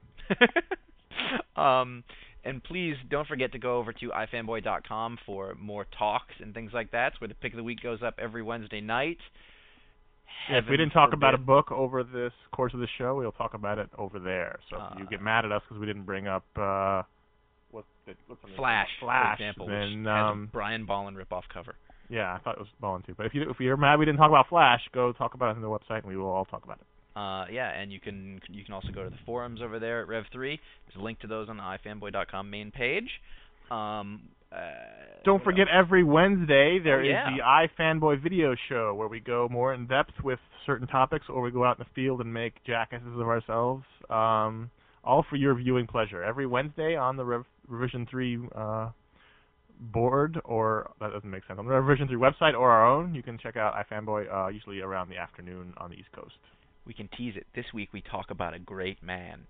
Speaker 5: um, and please don't forget to go over to i fanboy dot com for more talks and things like that. It's where the pick of the week goes up every Wednesday night.
Speaker 4: Yeah, if we
Speaker 5: Heaven
Speaker 4: didn't talk about a
Speaker 5: forbid-
Speaker 4: book over this course of the show, we'll talk about it over there. So if you
Speaker 5: Uh,
Speaker 4: get mad at us because we didn't bring up uh, what's the, what's the name?
Speaker 5: Flash,
Speaker 4: Flash,
Speaker 5: for example,
Speaker 4: then
Speaker 5: which has
Speaker 4: um,
Speaker 5: a Brian Ballin ripoff cover.
Speaker 4: yeah, I thought it was Ballin too. But if you if you're mad we didn't talk about Flash, go talk about it on the website, and we will all talk about it.
Speaker 5: Uh, yeah, and you can you can also go to the forums over there at Rev three. There's a link to those on the i fanboy dot com main page. Um, uh,
Speaker 4: Don't
Speaker 5: what
Speaker 4: forget,
Speaker 5: else?
Speaker 4: every Wednesday there
Speaker 5: Oh,
Speaker 4: is
Speaker 5: yeah.
Speaker 4: the iFanboy video show where we go more in depth with certain topics, or we go out in the field and make jackasses of ourselves. Um, all for your viewing pleasure. Every Wednesday on the Rev- Revision three uh, board, or that doesn't make sense, on the Revision three website or our own, you can check out iFanboy uh, usually around the afternoon on the East Coast.
Speaker 5: We can tease it. This week we talk about a great man.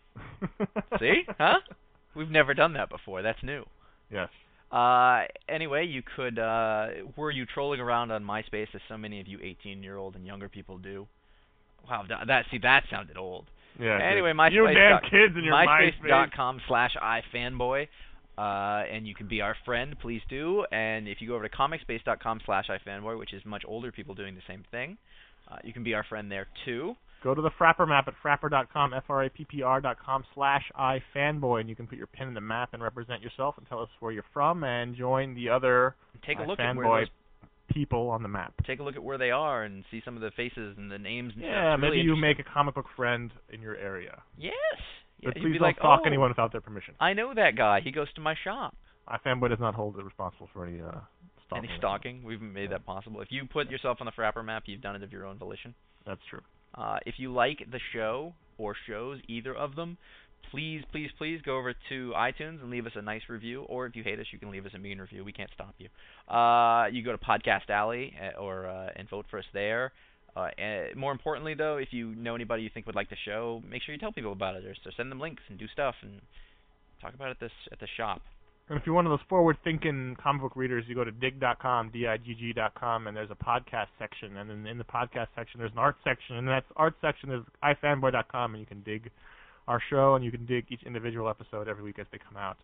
Speaker 5: See? Huh? We've never done that before. That's new.
Speaker 4: Yes.
Speaker 5: Uh, anyway, you could, uh, were you trolling around on MySpace as so many of you eighteen-year-old and younger people do? Wow, that, that see, that sounded old.
Speaker 4: Yeah.
Speaker 5: Anyway,
Speaker 4: dude.
Speaker 5: MySpace.
Speaker 4: You damn
Speaker 5: dot-
Speaker 4: kids in your
Speaker 5: MySpace
Speaker 4: MySpace.
Speaker 5: dot com slash iFanboy. Uh, and you can be our friend, please do. And if you go over to comicspace dot com slash iFanboy, which is much older people doing the same thing, uh, you can be our friend there too.
Speaker 4: Go to the Frapper map at frapper dot com, F R A P P R dot com slash iFanboy, and you can put your pin in the map and represent yourself and tell us where you're from and join the other
Speaker 5: Take a look at where
Speaker 4: iFanboy
Speaker 5: those,
Speaker 4: people on the map.
Speaker 5: take a look at where they are and see some of the faces and the names and stuff.
Speaker 4: Yeah,
Speaker 5: It's really
Speaker 4: maybe you
Speaker 5: interesting.
Speaker 4: make a comic book friend in your area.
Speaker 5: Yes. Yeah,
Speaker 4: But
Speaker 5: you'd
Speaker 4: please
Speaker 5: be
Speaker 4: don't
Speaker 5: like,
Speaker 4: stalk
Speaker 5: oh,
Speaker 4: anyone without their permission.
Speaker 5: I know that guy. He goes to my shop.
Speaker 4: iFanboy does not hold it responsible for any uh, stalking.
Speaker 5: Any stalking? We've made
Speaker 4: Yeah.
Speaker 5: that possible. If you put yourself on the Frapper map, you've done it of your own volition.
Speaker 4: That's true.
Speaker 5: Uh, if you like the show or shows, either of them, please, please, please go over to iTunes and leave us a nice review. Or if you hate us, you can leave us a mean review. We can't stop you. Uh, you go to Podcast Alley uh, or uh, and vote for us there. Uh, and more importantly, though, if you know anybody you think would like the show, make sure you tell people about it, or so send them links and do stuff and talk about it this at the shop.
Speaker 4: And if you're one of those forward-thinking comic book readers, you go to dig dot com, D I G G dot com, and there's a podcast section. And then in the podcast section, there's an art section. And in that art section is i fanboy dot com, and you can dig our show, and you can dig each individual episode every week as they come out.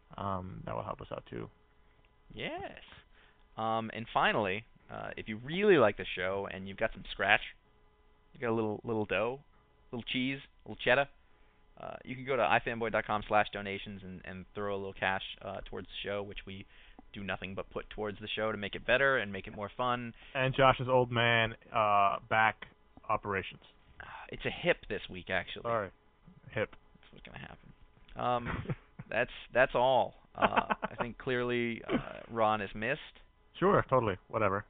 Speaker 4: Um, that will help us out, too.
Speaker 5: Yes. Um, and finally, uh, if you really like the show and you've got some scratch, you got a little little dough, little cheese, a little cheddar, uh, you can go to i fanboy dot com slash donations and, and throw a little cash uh, towards the show, which we do nothing but put towards the show to make it better and make it more fun.
Speaker 4: And Josh's old man uh, back operations.
Speaker 5: Uh, it's a hip this week, actually.
Speaker 4: Sorry. Hip.
Speaker 5: That's what's going to happen. Um, that's that's all. Uh, I think clearly uh, Ron is missed.
Speaker 4: Sure, totally. Whatever.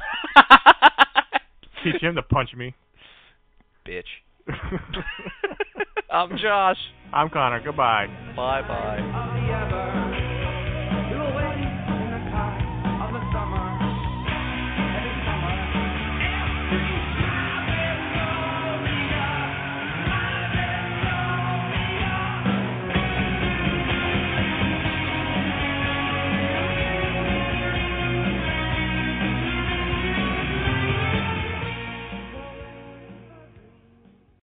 Speaker 4: Teach him to punch me.
Speaker 5: Bitch. I'm Josh.
Speaker 4: I'm Connor. Goodbye.
Speaker 5: Bye-bye.